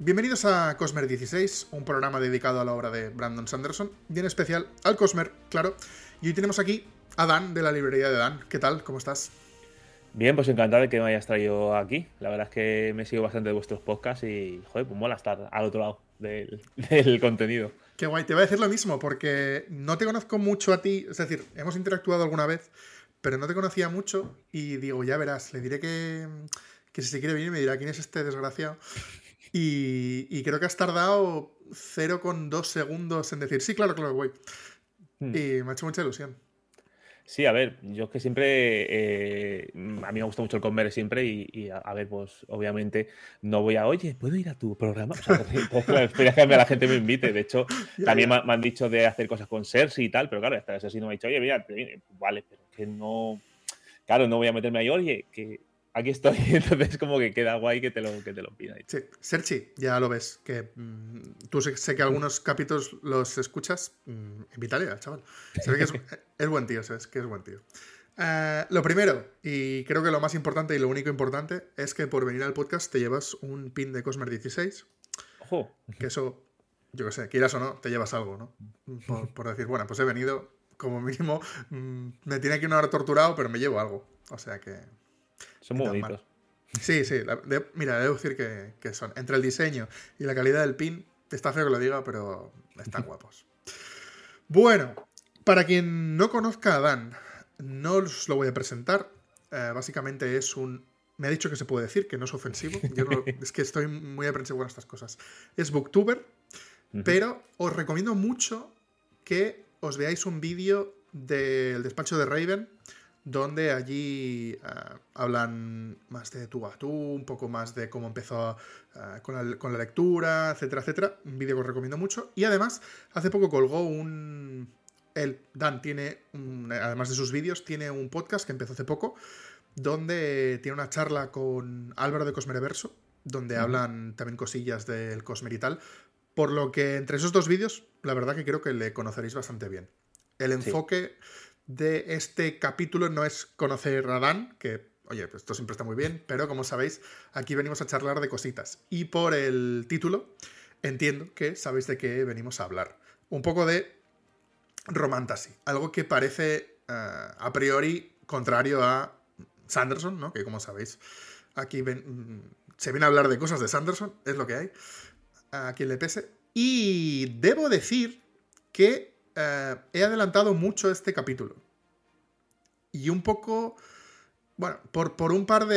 Bienvenidos a Cosmer 16, un programa dedicado a la obra de Brandon Sanderson, y en especial al Cosmer, claro. Y hoy tenemos aquí a Dan, de la librería de Dan. ¿Qué tal? ¿Cómo estás? Bien, pues encantado de que me hayas traído aquí. La verdad es que me sigo bastante de vuestros podcasts y, joder, pues mola estar al otro lado del contenido. Qué guay, te voy a decir lo mismo, porque no te conozco mucho a ti, es decir, hemos interactuado alguna vez, pero no te conocía mucho y digo, ya verás, le diré que si se quiere venir me dirá quién es este desgraciado. Y creo que has tardado 0,2 segundos en decir, sí, claro, claro, voy. Hmm. Y me ha hecho mucha ilusión. Sí, a ver, yo es que siempre, a mí me gusta mucho el comer siempre y a ver, pues obviamente no voy a, oye, ¿puedo ir a tu programa? O sea, entonces, claro, espera que a la gente me invite. De hecho, Ya, también ya. me han dicho de hacer cosas con Cersei y tal, pero claro, hasta Cersei no me ha dicho, oye, mira, vale, pero que no, claro, no voy a meterme ahí, oye, que aquí estoy. Entonces como que queda guay que te lo pida. Sí, Serchi, ya lo ves, que tú sé que algunos capítulos los escuchas, invítale al chaval. Se ve que es buen tío, sabes que es buen tío. Lo primero, y creo que lo más importante y lo único importante, es que por venir al podcast te llevas un pin de Cosmer 16, Ojo. que eso, yo qué sé, quieras o no, te llevas algo, ¿no? Por decir, bueno, pues he venido, como mínimo, me tiene que una hora torturado, pero me llevo algo. O sea que, Son ni muy tan mal. bonitos. Sí, sí. Mira, debo decir que son. Entre el diseño y la calidad del pin, está feo que lo diga, pero están guapos. Bueno, para quien no conozca a Dan, no os lo voy a presentar. Básicamente es un. Me ha dicho que se puede decir, que no es ofensivo. Yo no, es que estoy muy aprensivo con estas cosas. Es booktuber, Ujú. pero os recomiendo mucho que os veáis un vídeo del despacho de Raven, donde allí hablan más de tú a tú, un poco más de cómo empezó con la lectura, etcétera, etcétera. Un vídeo que os recomiendo mucho. Y además, hace poco colgó Dan tiene, además de sus vídeos, tiene un podcast que empezó hace poco, donde tiene una charla con Álvaro de Cosmereverso, donde Ujú. hablan también cosillas del Cosmer y tal. Por lo que entre esos dos vídeos, la verdad que creo que le conoceréis bastante bien. El Sí. enfoque de este capítulo no es conocer a Dan, que, oye, pues esto siempre está muy bien, pero como sabéis, aquí venimos a charlar de cositas. Y por el título, entiendo que sabéis de qué venimos a hablar. Un poco de romantasy, algo que parece a priori contrario a Sanderson, ¿no? Que como sabéis, aquí se viene a hablar de cosas de Sanderson, es lo que hay, a quien le pese. Y debo decir que he adelantado mucho este capítulo. Y un poco, bueno, por un par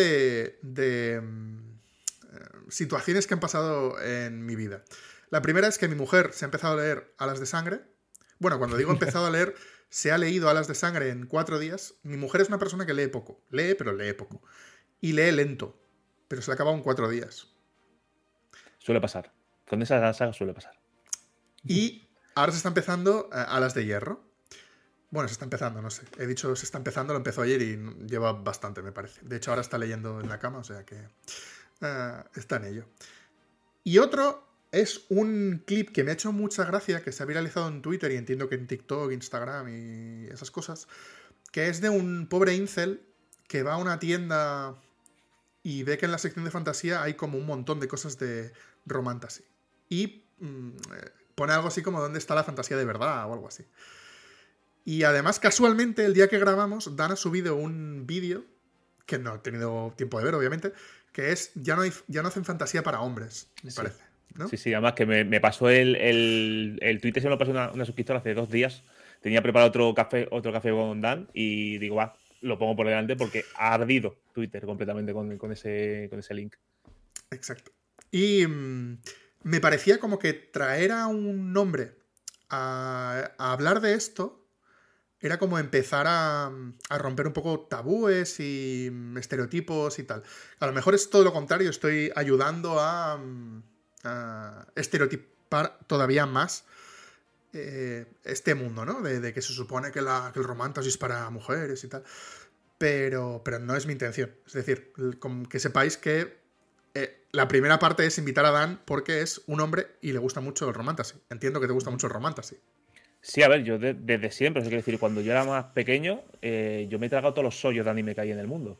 de situaciones que han pasado en mi vida. La primera es que mi mujer se ha empezado a leer Alas de Sangre. Bueno, cuando digo empezado a leer, se ha leído Alas de Sangre en 4 días. Mi mujer es una persona que lee poco. Lee, pero lee poco. Y lee lento. Pero se la ha acabado en 4 días. Suele pasar. Con esas sagas suele pasar. Y ahora se está empezando Alas de Hierro. Bueno, se está empezando, no sé. He dicho se está empezando, lo empezó ayer y lleva bastante, me parece. De hecho, ahora está leyendo en la cama, o sea que está en ello. Y otro es un clip que me ha hecho mucha gracia, que se ha viralizado en Twitter y entiendo que en TikTok, Instagram y esas cosas, que es de un pobre incel que va a una tienda y ve que en la sección de fantasía hay como un montón de cosas de romantasy. Y pone algo así como ¿dónde está la fantasía de verdad? O algo así. Y además, casualmente, el día que grabamos, Dan ha subido un vídeo, que no he tenido tiempo de ver, obviamente, que es ya no hacen fantasía para hombres, me Sí. parece, ¿no? Sí, sí, además que me pasó el Twitter, se me lo pasó una suscriptora hace 2 días. Tenía preparado otro café con Dan y digo, va, lo pongo por delante porque ha ardido Twitter completamente con ese link. Exacto. Y me parecía como que traer a un hombre a hablar de esto era como empezar a romper un poco tabúes y estereotipos y tal. A lo mejor es todo lo contrario, estoy ayudando a estereotipar todavía más este mundo, ¿no? De que se supone que el romantasy es para mujeres y tal. Pero no es mi intención. Es decir, que sepáis que la primera parte es invitar a Dan porque es un hombre y le gusta mucho el romantasy. Entiendo que te gusta Ujú. mucho el romantasy. Sí, a ver, yo desde siempre, es decir, cuando yo era más pequeño, yo me he tragado todos los sollos de anime que hay en el mundo.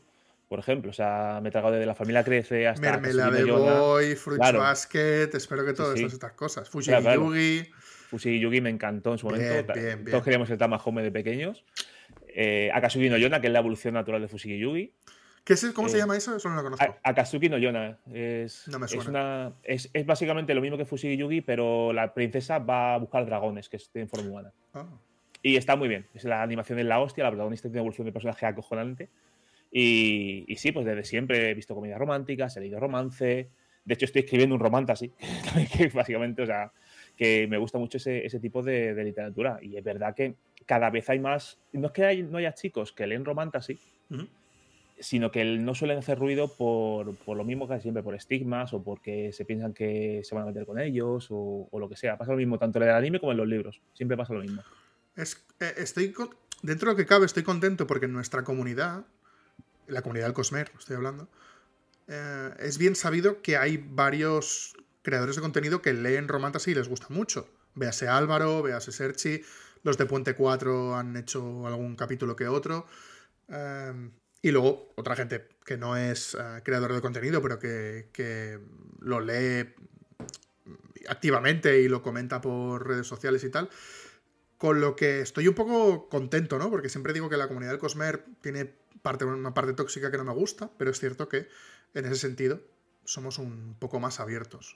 por ejemplo. O sea, me he tragado desde La familia crece hasta Mermelada Katsuki de no Yona. Boy, Fruits Claro, Basket, espero que sí, todas sí. estas cosas. Claro, Fushigi claro. Yugi. Fushigi Yugi me encantó en su momento. Bien, bien, Todos bien. queríamos el Tamahome de pequeños. Akatsuki no Yona, que es la evolución natural de Fushigi Yugi. ¿Cómo se Eh, llama eso? Eso no lo conozco. Akatsuki no Yona No me es suena. una es básicamente lo mismo que Fushigi Yugi, pero la princesa va a buscar dragones que tienen forma humana. Ah. Y está muy bien. Es la animación es la hostia, la protagonista tiene una evolución de personaje acojonante. Y sí, pues desde siempre he visto comedias románticas, he leído romance. De hecho, estoy escribiendo un romantasy, que básicamente, o sea, que me gusta mucho ese tipo de literatura. Y es verdad que cada vez hay más. No es que no haya chicos que leen romantasy, Ujú. sino que no suelen hacer ruido por lo mismo que siempre, por estigmas o porque se piensan que se van a meter con ellos o lo que sea. Pasa lo mismo tanto en el anime como en los libros. Siempre pasa lo mismo. Dentro de lo que cabe, estoy contento porque en nuestra comunidad, la comunidad del Cosmer, estoy hablando, es bien sabido que hay varios creadores de contenido que leen Romantasy y les gusta mucho. Véase Álvaro, véase Serchi, los de Puente 4 han hecho algún capítulo que otro. Y luego otra gente que no es creador de contenido, pero que lo lee activamente y lo comenta por redes sociales y tal. Con lo que estoy un poco contento, ¿no? Porque siempre digo que la comunidad del Cosmer tiene una parte tóxica que no me gusta, pero es cierto que en ese sentido somos un poco más abiertos.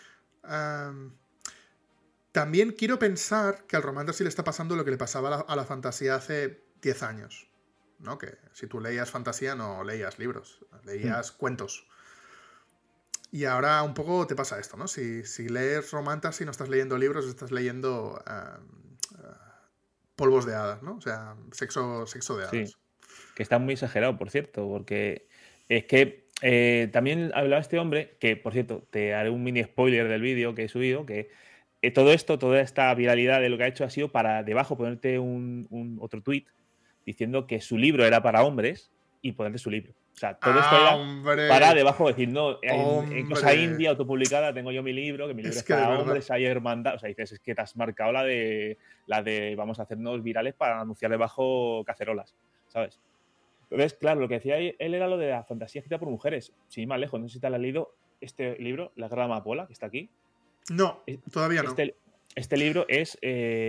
También quiero pensar que al Romantasy le está pasando lo que le pasaba a la fantasía hace 10 años, ¿no? Que si tú leías fantasía no leías libros, leías cuentos. Y ahora un poco te pasa esto, ¿no? Si lees Romantasy no estás leyendo libros, estás leyendo polvos de hadas, ¿no? O sea, sexo de hadas. Sí, que está muy exagerado, por cierto, porque es que también hablaba este hombre, que por cierto, te haré un mini spoiler del vídeo que he subido, que todo esto, toda esta viralidad de lo que ha hecho ha sido para debajo ponerte otro tweet diciendo que su libro era para hombres y ponerte su libro. O sea, todo esto era para ¡Hombre! debajo decir, no, en cosa ¡Hombre! india autopublicada tengo yo mi libro, que mi libro Es es que de para verdad. hombres, hay hermandad. O sea, dices, es que te has marcado la de vamos a hacernos virales para anunciar debajo cacerolas, ¿sabes? Entonces, claro, lo que decía él era lo de la fantasía escrita por mujeres. Sin ir más lejos, no sé si te has leído este libro, La Guerra de Amapola, que está aquí. No, todavía no. Este libro es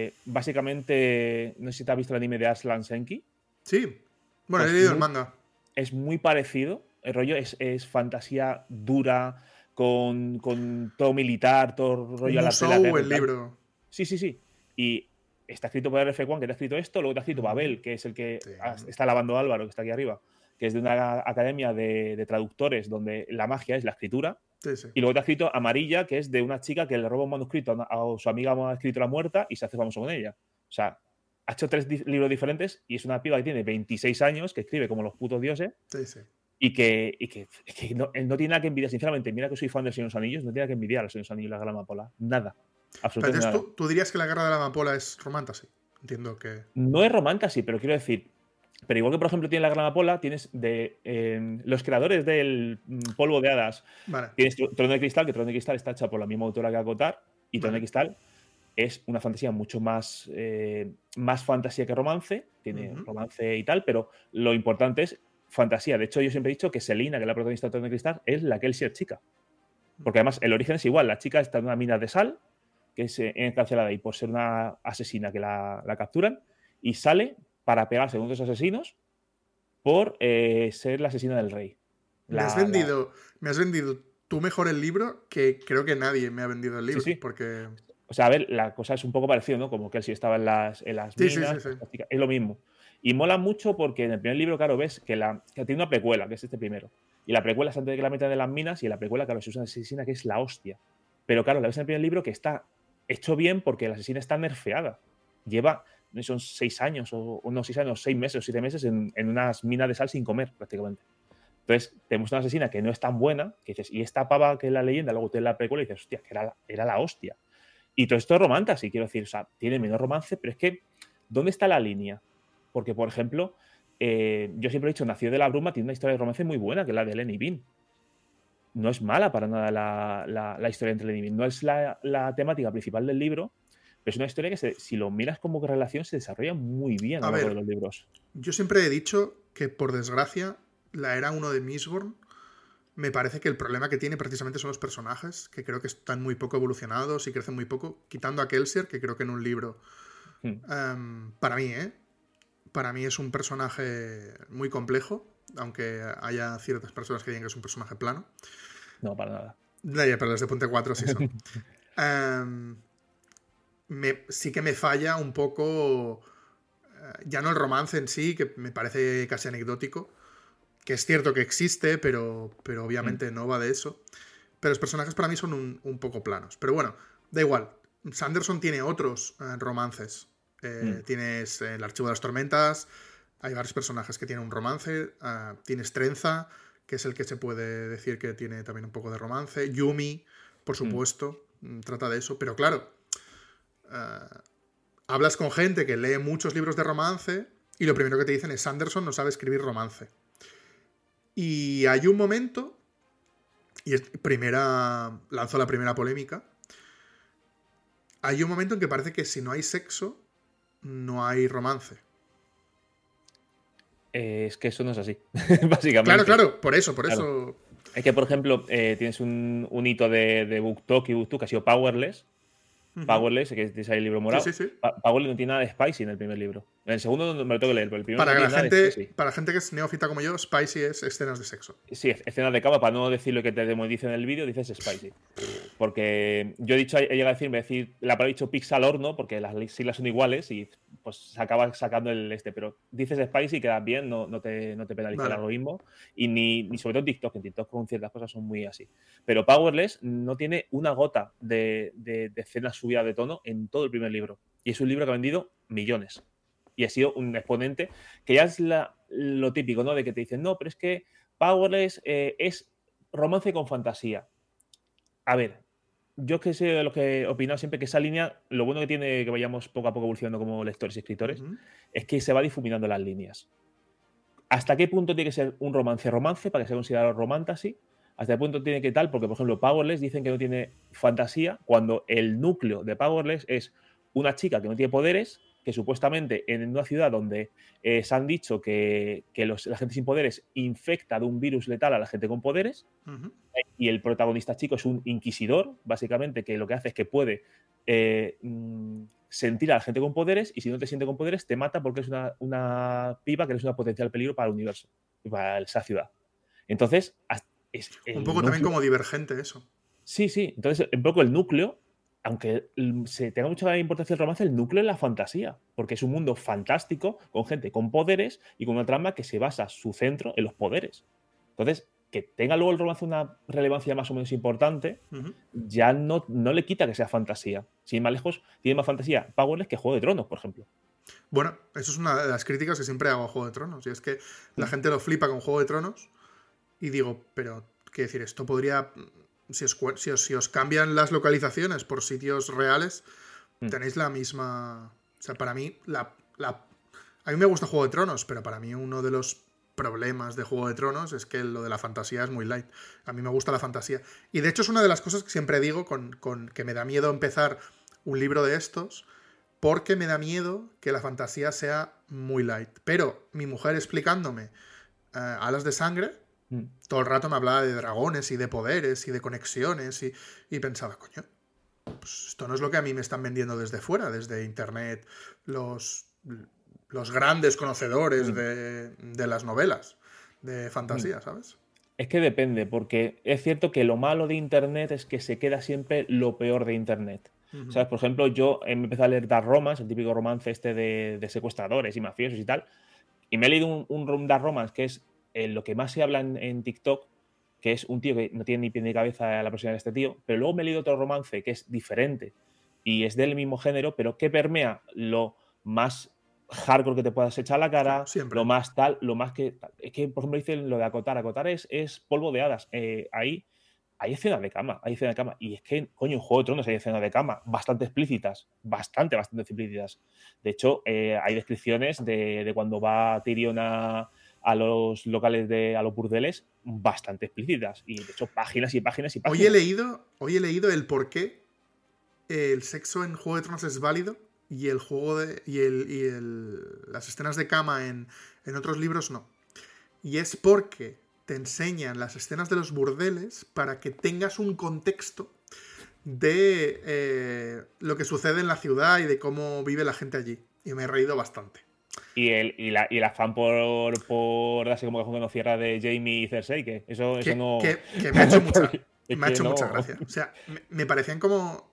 básicamente, no sé si te has visto el anime de Arslan Senki. Sí. Bueno, he Pues leído el manga. es muy parecido. El rollo es fantasía dura, con todo militar, todo Un rollo a la tela musou guerra y el tal. libro. Sí, sí, sí. Y está escrito por RF1, que te ha escrito esto, luego te ha escrito Babel, que es el que Sí. está lavando Álvaro, que está aquí arriba, que es de una academia de traductores donde la magia es la escritura. Sí, sí. Y luego te ha escrito Amarilla, que es de una chica que le roba un manuscrito a su amiga escritora muerta y se hace famoso con ella. O sea, ha hecho 3 libros diferentes y es una piba que tiene 26 años, que escribe como los putos dioses Sí, sí. y que no tiene nada que envidiar, sinceramente. Mira que soy fan de Señor de los Anillos, no tiene nada que envidiar a los Señor de los Anillos y la Gran Amapola. Nada. Pero Absolutamente entonces nada. tú dirías que la Guerra de la Amapola es Romantasy. Entiendo que. No es romantasy, pero quiero decir. Pero igual que, por ejemplo, tiene la Gran Amapola, tienes los creadores del Polvo de Hadas. Vale. Tienes Trono de Cristal, que Trono de Cristal está hecha por la misma autora que Acotar, y Trono de Cristal es una fantasía mucho más fantasía que romance, tiene romance y tal, pero lo importante es fantasía. De hecho, yo siempre he dicho que Selina, que es la protagonista de Trono de Cristal, es la Kelsier chica. Porque además el origen es igual, la chica está en una mina de sal, que es encarcelada y por ser una asesina que la capturan, y sale para pegarse con otros asesinos por ser la asesina del rey. Me has vendido tú mejor el libro que creo que nadie me ha vendido el libro. Sí, sí. Porque. O sea, a ver, la cosa es un poco parecida, ¿no? Como que él sí estaba en las Sí, sí, minas, sí, sí. es lo mismo. Y mola mucho porque en el primer libro, claro, ves que tiene una precuela, que es este primero. Y la precuela es antes de que la metan en las minas, y en la precuela, claro, se usa una asesina que es la hostia. Pero claro, la ves en el primer libro que está hecho bien porque la asesina está nerfeada. Lleva, no sé, son 6 años, o no 6 años, 6 meses o 7 meses en unas minas de sal sin comer, prácticamente. Entonces, te muestra una asesina que no es tan buena, que dices, y esta pava que es la leyenda, luego te la precuela y dices, hostia, que era la hostia. Y todo esto es romantasy, quiero decir, o sea, tiene menos romance, pero es que, ¿dónde está la línea? Porque, por ejemplo, yo siempre he dicho, Nacido de la Bruma tiene una historia de romance muy buena, que es la de Len y Bean. No es mala para nada la historia entre Len y Bean. No es la temática principal del libro, pero es una historia que, si lo miras como relación, se desarrolla muy bien a lo largo de los libros. Yo siempre he dicho que, por desgracia, la era 1 de Mistborn, me parece que el problema que tiene precisamente son los personajes, que creo que están muy poco evolucionados y crecen muy poco, quitando a Kelsier, que creo que en un libro, para mí, para mí es un personaje muy complejo, aunque haya ciertas personas que digan que es un personaje plano. No, para nada. Pero desde Punto 4 sí son. Sí que me falla un poco, ya no el romance en sí, que me parece casi anecdótico, que es cierto que existe, pero obviamente no va de eso. Pero los personajes para mí son un poco planos. Pero bueno, da igual. Sanderson tiene otros romances. Tienes el Archivo de las Tormentas, hay varios personajes que tienen un romance. Tienes Trenza, que es el que se puede decir que tiene también un poco de romance. Yumi, por supuesto, trata de eso. Pero claro, hablas con gente que lee muchos libros de romance y lo primero que te dicen es Sanderson no sabe escribir romance. Y hay un momento, y lanzo la primera polémica, hay un momento en que parece que si no hay sexo, no hay romance. Es que eso no es así, básicamente. Claro, por eso. Es que, por ejemplo, tienes un hito de BookTok y BookTok que ha sido Powerless. Powerless, que tienes ahí el libro morado. Sí. Powerless no tiene nada de spicy en el primer libro. En el segundo me lo tengo que leer, pero el primero Para no tiene nada de spicy. Para gente que es neófita como yo, spicy es escenas de sexo. Sí, escenas de cama, para no decir lo que te dice en el vídeo, dices spicy. Porque yo he llegado a decir, la palabra he dicho pixel horno, porque las siglas son iguales y pues se acaba sacando pero dices spicy y quedas bien, no te penaliza el algoritmo. Y ni sobre todo en TikTok con ciertas cosas son muy así. Pero Powerless no tiene una gota de escenas subidas de tono en todo el primer libro. Y es un libro que ha vendido millones. Y ha sido un exponente que ya es lo típico, ¿no? De que te dicen, no, pero es que Powerless es romance con fantasía. A ver, yo que sé de lo que he opinado siempre que esa línea, lo bueno que tiene que vayamos poco a poco evolucionando como lectores y escritores, es que se va difuminando las líneas. ¿Hasta qué punto tiene que ser un romance para que sea considerado romantasy? ¿Hasta qué punto tiene que tal? Porque, por ejemplo, Powerless dicen que no tiene fantasía cuando el núcleo de Powerless es una chica que no tiene poderes, que supuestamente en una ciudad donde se han dicho que la gente sin poderes infecta de un virus letal a la gente con poderes, y el protagonista chico es un inquisidor, básicamente, que lo que hace es que puede sentir a la gente con poderes, y si no te siente con poderes, te mata porque es una piba que eres un potencial peligro para el universo y para esa ciudad. Entonces, un poco también como Divergente eso. Sí. Entonces, un poco el núcleo, aunque se tenga mucha importancia el romance, el núcleo es la fantasía, porque es un mundo fantástico con gente con poderes y con una trama que se basa su centro en los poderes. Entonces, que tenga luego el romance una relevancia más o menos importante, ya no le quita que sea fantasía. Sin ir más lejos, tiene más fantasía Powerless que Juego de Tronos, por ejemplo. Bueno, eso es una de las críticas que siempre hago a Juego de Tronos, y es que la gente lo flipa con Juego de Tronos y digo, pero, ¿qué decir? Esto podría... Si os cambian las localizaciones por sitios reales, tenéis la misma... O sea, para mí, a mí me gusta Juego de Tronos, pero para mí uno de los problemas de Juego de Tronos es que lo de la fantasía es muy light. A mí me gusta la fantasía. Y de hecho es una de las cosas que siempre digo con que me da miedo empezar un libro de estos, porque me da miedo que la fantasía sea muy light. Pero mi mujer explicándome Alas de Sangre, todo el rato me hablaba de dragones y de poderes y de conexiones y pensaba, coño, pues esto no es lo que a mí me están vendiendo desde fuera, desde internet, los grandes conocedores de las novelas de fantasía, ¿sabes? Es que depende, porque es cierto que lo malo de internet es que se queda siempre lo peor de internet. ¿Sabes? Por ejemplo, yo me empecé a leer Dark Romance, el típico romance este de secuestradores y mafiosos y tal, y me he leído un Dark Romance que es lo que más se habla en TikTok, que es un tío que no tiene ni pie ni cabeza la personalidad de este tío, pero luego me he leído otro romance que es diferente y es del mismo género, pero que permea lo más hardcore que te puedas echar a la cara, siempre. lo más tal, lo más que... Es que, por ejemplo, dicen lo de acotar. Acotar es polvo de hadas. Ahí hay escenas de cama, Y es que, coño, en Juego de Tronos hay escenas de cama bastante explícitas, bastante explícitas. De hecho, hay descripciones de cuando va Tyrion a los locales a los burdeles bastante explícitas. Y, de hecho, páginas y páginas y páginas. Hoy he leído el por qué el sexo en Juego de Tronos es válido y las escenas de cama en otros libros no. Y es porque te enseñan las escenas de los burdeles para que tengas un contexto de lo que sucede en la ciudad y de cómo vive la gente allí. Y me he reído bastante. Y el afán por darse como cajón que no cierra de Jamie y Cersei, que eso no. Que me ha hecho mucha, Es me ha que hecho no. mucha gracia. O sea, me parecían como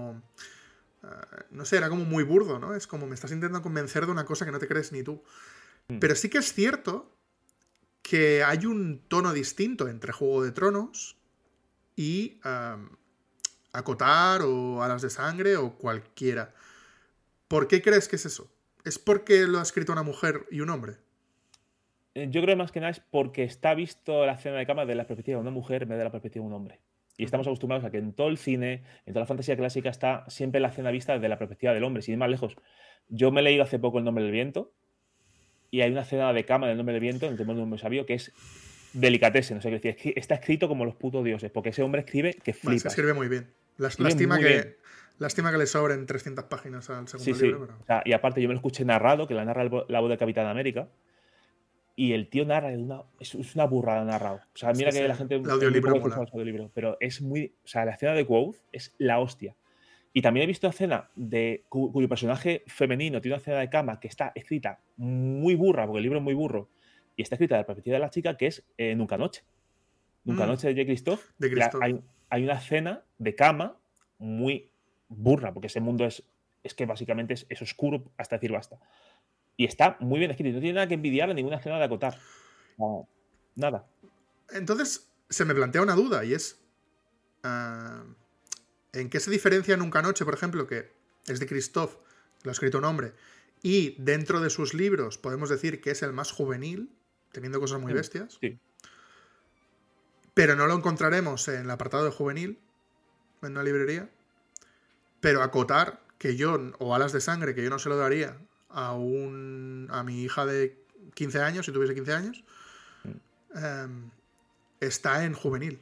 no sé, era como muy burdo, ¿no? Es como me estás intentando convencer de una cosa que no te crees ni tú. Pero sí que es cierto que hay un tono distinto entre Juego de Tronos y Acotar o Alas de Sangre o cualquiera. ¿Por qué crees que es eso? ¿Es porque lo ha escrito una mujer y un hombre? Yo creo más que nada es porque está visto la escena de cama desde la perspectiva de una mujer en vez de la perspectiva de un hombre. Y estamos acostumbrados a que en todo el cine, en toda la fantasía clásica, está siempre la escena vista desde la perspectiva del hombre. Sin ir más lejos, yo me he leído hace poco El nombre del viento y hay una escena de cama del nombre del viento en el temor de un hombre sabio que es delicatessen, no sé qué decir. Es que está escrito como los putos dioses, porque ese hombre escribe que Vale, se flipas. escribe muy bien. Escribe Lástima muy que, bien. lástima que le sobren 300 páginas al segundo Sí. libro. Pero... O sea, y aparte yo me lo escuché narrado, que la narra la voz de Capitán América. Y el tío narra, es una burrada narrado. O sea, mira Sí, que la gente el audiolibro muy poco mola. el audiolibro, pero es muy. O sea, la escena de Quoth es la hostia. Y también he visto escena de cuyo personaje femenino tiene una escena de cama que está escrita muy burra, porque el libro es muy burro, y está escrita de la perspectiva de la chica, que es Nunca Noche. Nunca Noche de J. Christoph. De Christoph. Hay una escena de cama muy burra, porque ese mundo es que básicamente es oscuro hasta decir basta. Y está muy bien escrito. No tiene nada que envidiar a ninguna escena de Acotar. No, nada. Entonces, se me plantea una duda y es... ¿en qué se diferencia Nunca Noche, por ejemplo, que es de Christoph, lo ha escrito un hombre, y dentro de sus libros podemos decir que es el más juvenil, teniendo cosas muy bestias? Sí. Pero no lo encontraremos en el apartado de juvenil, en una librería. Pero Acotar, que yo, o Alas de Sangre, que yo no se lo daría a mi hija de 15 años, si tuviese 15 años, está en juvenil.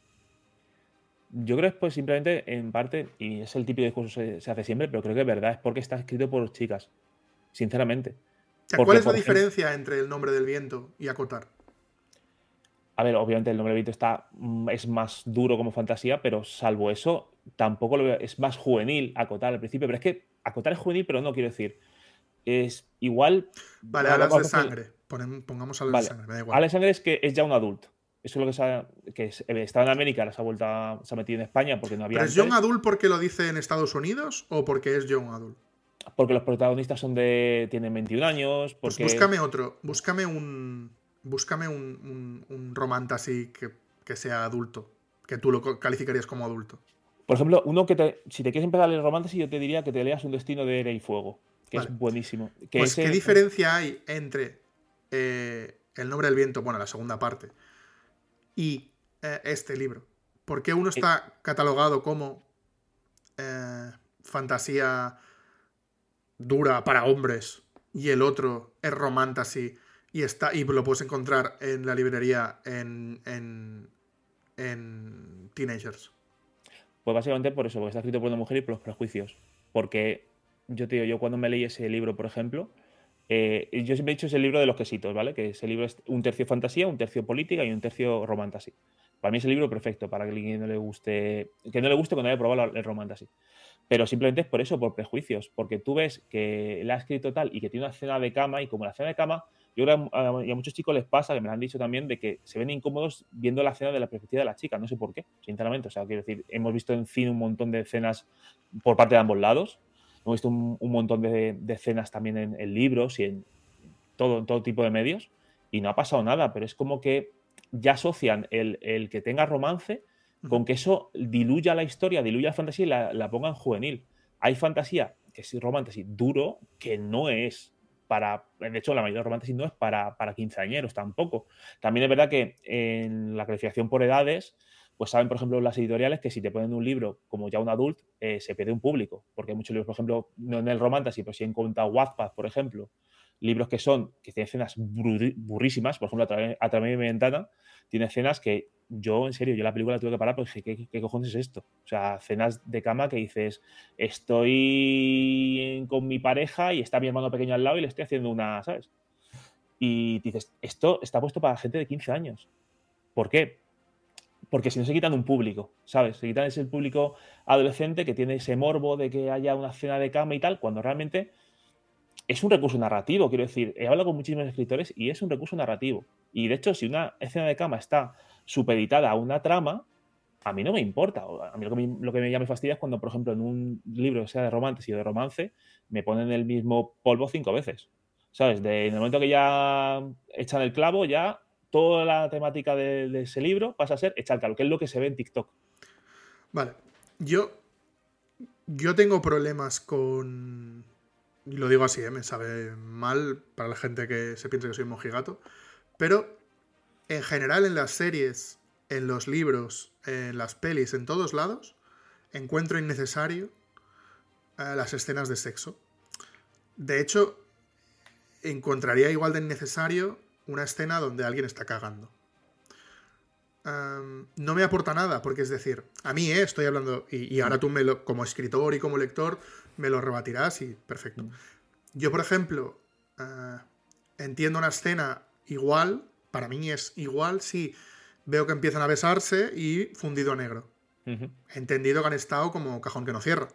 Yo creo que es pues simplemente, en parte, y es el típico discurso que se hace siempre, pero creo que es verdad, es porque está escrito por chicas, sinceramente. O sea, Porque, ¿cuál es la diferencia entre El nombre del viento y Acotar? A ver, obviamente el nombre del viento es más duro como fantasía, pero salvo eso, tampoco lo veo, es más juvenil Acotar al principio, pero es que Acotar es juvenil, pero no quiero decir. Es igual. Vale, Alas de Sangre. Pongamos Alas de Sangre, me da igual. Alas de Sangre es que es ya un adulto. Eso es lo que estaba en América, ahora se ha metido en España porque no había. ¿Pero es Young Adult porque lo dice en Estados Unidos o porque es Young Adult? Porque los protagonistas tienen 21 años. Porque... Pues búscame otro. Búscame un romantasy que sea adulto. Que tú lo calificarías como adulto. Por ejemplo, si te quieres empezar a leer romantasy, yo te diría que te leas Un destino de aire y fuego, que vale. Es buenísimo. Pues, ¿qué diferencia hay entre El nombre del viento, bueno, la segunda parte, y este libro? ¿Por qué uno está catalogado como fantasía dura para hombres y el otro es romantasy y lo puedes encontrar en la librería en teenagers? Pues básicamente por eso, porque está escrito por una mujer y por los prejuicios. Porque yo cuando me leí ese libro, por ejemplo, yo siempre he dicho ese libro de los quesitos, ¿vale? Que ese libro es un tercio fantasía, un tercio política y un tercio romantasy. Para mí es el libro perfecto para que a alguien no le guste cuando haya probado el romantasy. Pero simplemente es por eso, por prejuicios. Porque tú ves que la ha escrito tal y que tiene una escena de cama, y como la escena de cama, yo creo que a muchos chicos les pasa, que me lo han dicho también, de que se ven incómodos viendo la escena de la perspectiva de la chica. No sé por qué, sinceramente. O sea, quiero decir, hemos visto en cine un montón de escenas por parte de ambos lados. Hemos visto un montón de escenas también en libros y en todo tipo de medios. Y no ha pasado nada, pero es como que ya asocian el que tenga romance con que eso diluya la historia, diluya la fantasía y la pongan juvenil. Hay fantasía, que es romantasy duro, que no es para... De hecho, la mayoría de romantasy no es para quinceañeros tampoco. También es verdad que en la calificación por edades, pues saben, por ejemplo, las editoriales que si te ponen un libro como ya un adulto, se pierde un público. Porque hay muchos libros, por ejemplo, no en el romantasy, pero sí en cuenta Wattpad, por ejemplo, libros que tienen escenas burrísimas. Por ejemplo, a través de mi ventana tiene escenas que yo, en serio, la película la tuve que parar porque dije, ¿qué cojones es esto? O sea, escenas de cama que dices, estoy con mi pareja y está mi hermano pequeño al lado y le estoy haciendo una, ¿sabes? Y dices, esto está puesto para gente de 15 años. ¿Por qué? Porque si no se quitan un público, ¿sabes? Se quitan ese público adolescente que tiene ese morbo de que haya una escena de cama y tal, cuando realmente es un recurso narrativo, quiero decir. He hablado con muchísimos escritores y es un recurso narrativo. Y de hecho, si una escena de cama está supeditada a una trama, a mí no me importa. A mí lo que me llama fastidia es cuando, por ejemplo, en un libro, sea de romance y de romance, me ponen el mismo polvo 5 veces. ¿Sabes? En el momento que ya echan el clavo, ya toda la temática de ese libro pasa a ser echar el clavo, que es lo que se ve en TikTok. Vale. Yo tengo problemas con... Y lo digo así, me sabe mal para la gente que se piensa que soy un mojigato. Pero en general en las series, en los libros, en las pelis, en todos lados, encuentro innecesario las escenas de sexo. De hecho, encontraría igual de innecesario una escena donde alguien está cagando. No me aporta nada, porque es decir, a mí estoy hablando, y ahora tú como escritor y como lector me lo rebatirás y perfecto. Yo, por ejemplo, entiendo una escena igual, para mí es igual si veo que empiezan a besarse y fundido a negro. He entendido que han estado como cajón que no cierra.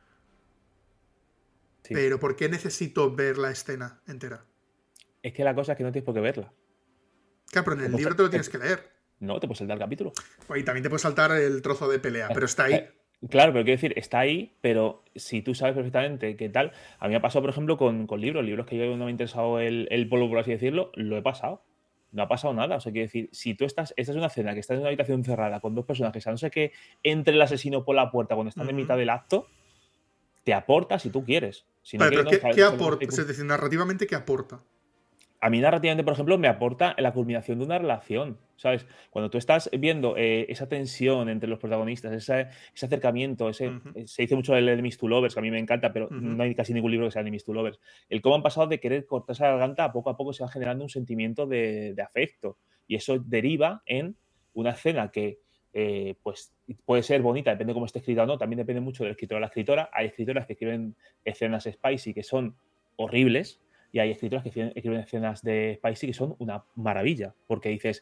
Sí. Pero ¿por qué necesito ver la escena entera? Es que la cosa es que no tienes por qué verla. Claro, pero en el libro te lo tienes que leer. No, te puedes saltar el capítulo. Y también te puedes saltar el trozo de pelea, pero está ahí. Claro, pero quiero decir, está ahí, pero si tú sabes perfectamente qué tal... A mí me ha pasado, por ejemplo, con libros que yo no me ha interesado el polvo, por así decirlo, lo he pasado. No ha pasado nada. O sea, quiero decir, si tú esta es una escena que estás en una habitación cerrada con dos personajes, a no ser que entre el asesino por la puerta cuando están en mitad del acto, te aporta si tú quieres. Si no vale, quieres, pero ¿qué aporta? Es decir, narrativamente, ¿qué aporta? A mí narrativamente, por ejemplo, me aporta la culminación de una relación, ¿sabes? Cuando tú estás viendo esa tensión entre los protagonistas, ese acercamiento, se dice mucho el Enemies to Lovers, que a mí me encanta, pero no hay casi ningún libro que sea Enemies to Lovers. El cómo han pasado de querer cortarse la garganta, a poco se va generando un sentimiento de afecto. Y eso deriva en una escena que pues puede ser bonita, depende de cómo esté escrita o no, también depende mucho del escritor o la escritora. Hay escritoras que escriben escenas spicy que son horribles, y hay escritores que escriben escenas de spicy que son una maravilla, porque dices,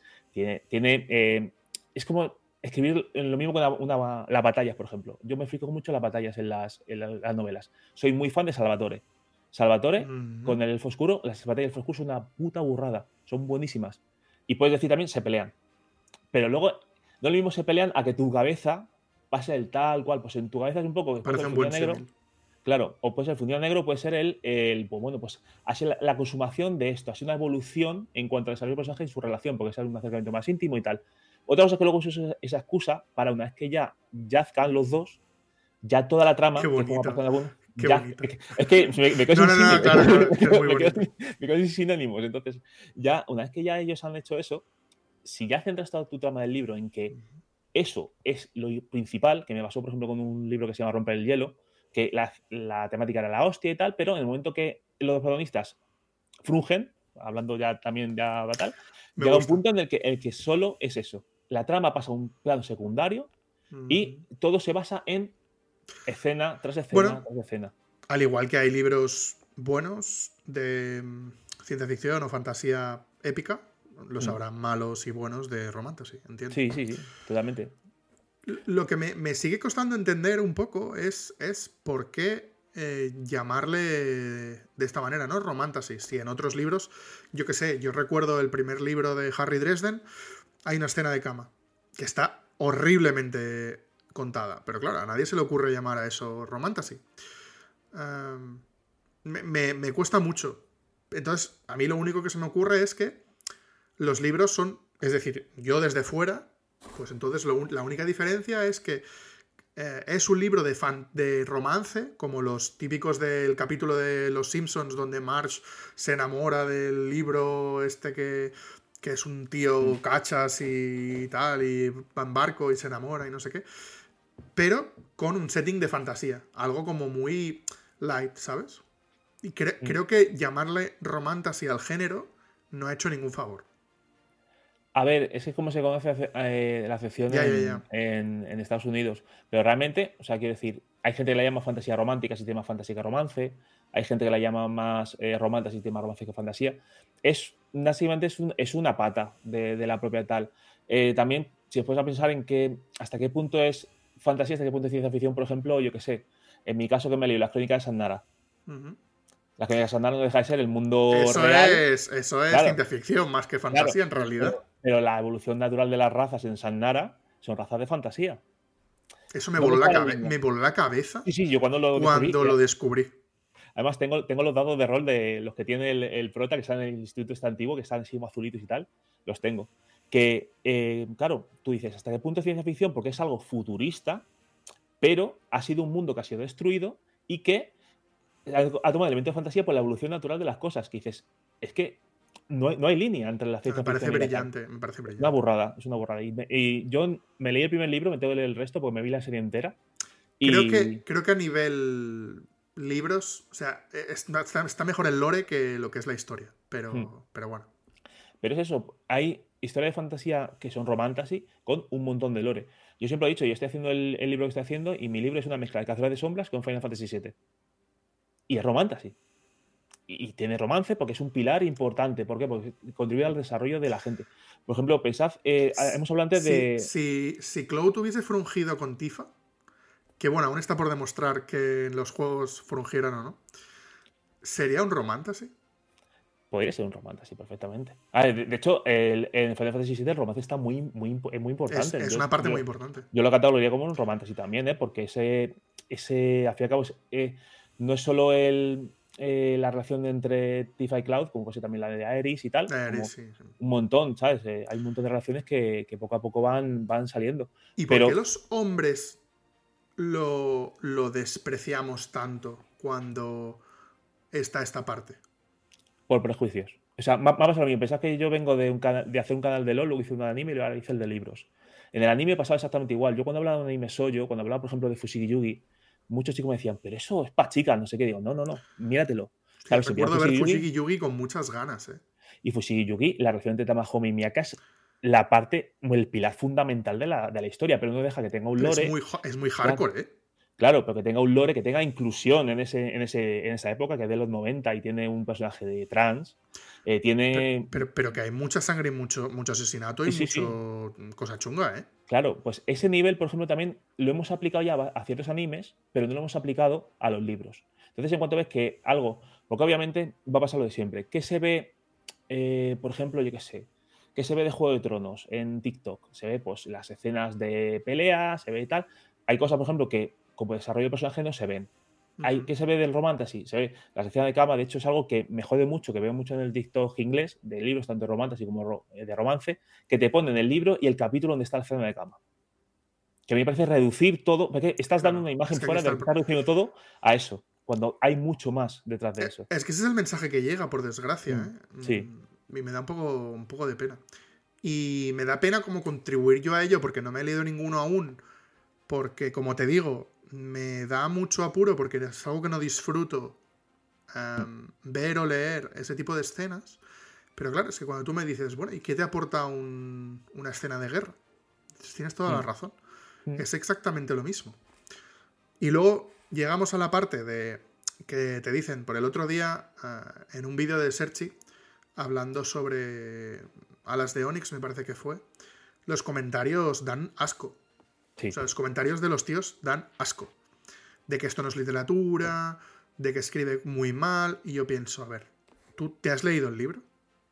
es como escribir lo mismo que las batallas, por ejemplo. Yo me fijo mucho en las batallas en las novelas. Soy muy fan de Salvatore. Con el Elfo Oscuro, las batallas del Elfo Oscuro son una puta burrada, son buenísimas. Y puedes decir también, se pelean. Pero luego, no lo mismo se pelean a que tu cabeza pase el tal cual, pues en tu cabeza es un poco... Parece un buen negro. Claro, o puede ser el fundido negro, puede ser pues bueno, pues ha sido la consumación de esto, ha sido una evolución en cuanto al desarrollo del personaje y su relación, porque es un acercamiento más íntimo y tal. Otra cosa es que luego uso esa excusa para una vez que ya yazcan los dos, ya toda la trama, Qué bonito. que como ha pasado Qué bonito. Es que me quedo sin sinónimos. Claro, que es muy bonito. Me quedo sin sinónimos. Entonces, ya, una vez que ya ellos han hecho eso, si ya centras toda tu trama del libro en que eso es lo principal, que me pasó, por ejemplo, con un libro que se llama Romper el hielo, que la temática era la hostia y tal, pero en el momento que los protagonistas frungen, hablando ya también de tal, llega un punto en el que solo es eso. La trama pasa a un plano secundario y todo se basa en escena tras escena tras escena. Al igual que hay libros buenos de ciencia ficción o fantasía épica, los habrá malos y buenos de romantasy, entiendo. Sí, totalmente. Lo que me sigue costando entender un poco es por qué llamarle de esta manera, ¿no? Romantasy. Si en otros libros, yo qué sé, yo recuerdo el primer libro de Harry Dresden, hay una escena de cama que está horriblemente contada. Pero claro, a nadie se le ocurre llamar a eso romantasy. Me cuesta mucho. Entonces, a mí lo único que se me ocurre es que los libros son, es decir, yo desde fuera, pues entonces la única diferencia es que es un libro de romance, como los típicos del capítulo de Los Simpsons, donde Marge se enamora del libro que es un tío cachas y tal, y va en barco y se enamora y no sé qué, pero con un setting de fantasía, algo como muy light, ¿sabes? Y creo que llamarle romantasy al género no ha hecho ningún favor. A ver, es como se conoce la acepción en Estados Unidos. Pero realmente, o sea, quiero decir, hay gente que la llama fantasía romántica, sistema fantasía que romance. Hay gente que la llama más romántica, sistema romance que fantasía. Básicamente es una pata de la propia tal. También, si os pones a pensar en hasta qué punto es fantasía, hasta qué punto es ciencia ficción, por ejemplo, yo qué sé. En mi caso, que me leí Las Crónicas de Sannara. Ujú. Las Crónicas de Sannara no deja de ser el mundo Eso real. eso es Claro, ciencia ficción más que claro. fantasía en realidad. Pero la evolución natural de las razas en Sannara son razas de fantasía. Eso ¿Dónde está la me línea? voló la cabeza Sí, yo cuando lo descubrí. cuando lo descubrí. Además, tengo los dados de rol de los que tiene el prota, que están en el instituto este antiguo, que están así como azulitos y tal. Los tengo. Que, claro, tú dices, ¿hasta qué punto es ciencia ficción? Porque es algo futurista, pero ha sido un mundo que ha sido destruido y que ha tomado elementos de fantasía por la evolución natural de las cosas. Que dices, es que no hay línea entre la Me ciencia parece ficción y la tal. brillante, me parece Es una brillante. burrada, es una burrada. Y yo me leí el primer libro, me tengo que leer el resto porque me vi la serie entera. Creo que a nivel libros, o sea, está mejor el lore que lo que es la historia. Hmm. Pero bueno. Pero es eso, hay historias de fantasía que son romantasy con un montón de lore. Yo siempre he dicho, yo estoy haciendo el libro que estoy haciendo y mi libro es una mezcla de Cacería de Sombras con Final Fantasy VII. Y es romantasy. Y tiene romance porque es un pilar importante. ¿Por qué? Porque contribuye al desarrollo de la gente. Por ejemplo, pensad, hemos hablado antes de... Si Cloud hubiese frungido con Tifa, que bueno, aún está por demostrar que en los juegos frungieran o no, ¿sería un romantasy? Podría ser un romance, sí, perfectamente. De hecho, en Final Fantasy VII el romance está muy importante. Es una parte muy importante. Yo lo catalogaría como un romance también, porque al fin y al cabo, no es solo la relación entre Tifa y Cloud, como puede ser también la de Aerys y tal, como Sí, sí. un montón, ¿sabes? Hay un montón de relaciones que poco a poco van saliendo. ¿Y por Pero qué los hombres lo despreciamos tanto cuando está esta parte? por prejuicios. O sea, vamos a lo mismo. Pensad que yo vengo de hacer un canal de LoL, luego hice un anime y ahora hice el de libros. En el anime pasaba exactamente igual. Yo cuando hablaba de un anime shoujo, cuando hablaba, por ejemplo, de Fushigi Yugi, muchos chicos me decían, pero eso es para chicas, no sé qué. Digo, no, míratelo. Hostia, yo Claro, si miras recuerdo ver Fushigi Fushigi Yugi Yugi con muchas ganas, ¿eh? y Fushigi Yugi, la relación entre Tamahomi y Miyaka es la parte, el pilar fundamental de la historia, pero no deja que tenga un Pero lore. es muy Claro, hardcore, ¿eh? claro, pero que tenga un lore, que tenga inclusión en esa época, que es de los 90 y tiene un personaje de trans. Tiene. Pero que hay mucha sangre y mucho asesinato y Sí. mucho cosa chunga, ¿eh? Claro, pues ese nivel, por ejemplo, también lo hemos aplicado ya a ciertos animes, pero no lo hemos aplicado a los libros. Entonces, en cuanto ves que algo, porque obviamente va a pasar lo de siempre, ¿qué se ve, por ejemplo, yo qué sé, qué se ve de Juego de Tronos en TikTok? Se ve pues las escenas de pelea, se ve tal. Hay cosas, por ejemplo, que como desarrollo de personaje no se ven. ¿Qué se ve del romantasy? Se ve la sección de cama, de hecho es algo que me jode mucho, que veo mucho en el TikTok inglés, de libros tanto de romantasy como de romance, que te ponen el libro y el capítulo donde está la escena de cama. Que a mí me parece reducir todo, porque estás dando Claro, una es imagen que aquí fuera está de que estás reduciendo todo a eso, cuando hay mucho más detrás de eso. Es que ese es el mensaje que llega, por desgracia, ¿eh? Sí. Y me da un poco de pena. Y me da pena como contribuir yo a ello, porque no me he leído ninguno aún. Porque, como te digo, me da mucho apuro, porque es algo que no disfruto ver o leer ese tipo de escenas. Pero claro, es que cuando tú me dices, bueno, ¿y qué te aporta una escena de guerra? Tienes toda la Mm. razón. Mm. Es exactamente lo mismo. Y luego llegamos a la parte de que te dicen por el otro día, en un vídeo de Serchi, hablando sobre Alas de Onix, me parece que fue, los comentarios dan asco. O Sí. sea, los comentarios de los tíos dan asco. De que esto no es literatura, de que escribe muy mal, y yo pienso, a ver, ¿tú te has leído el libro?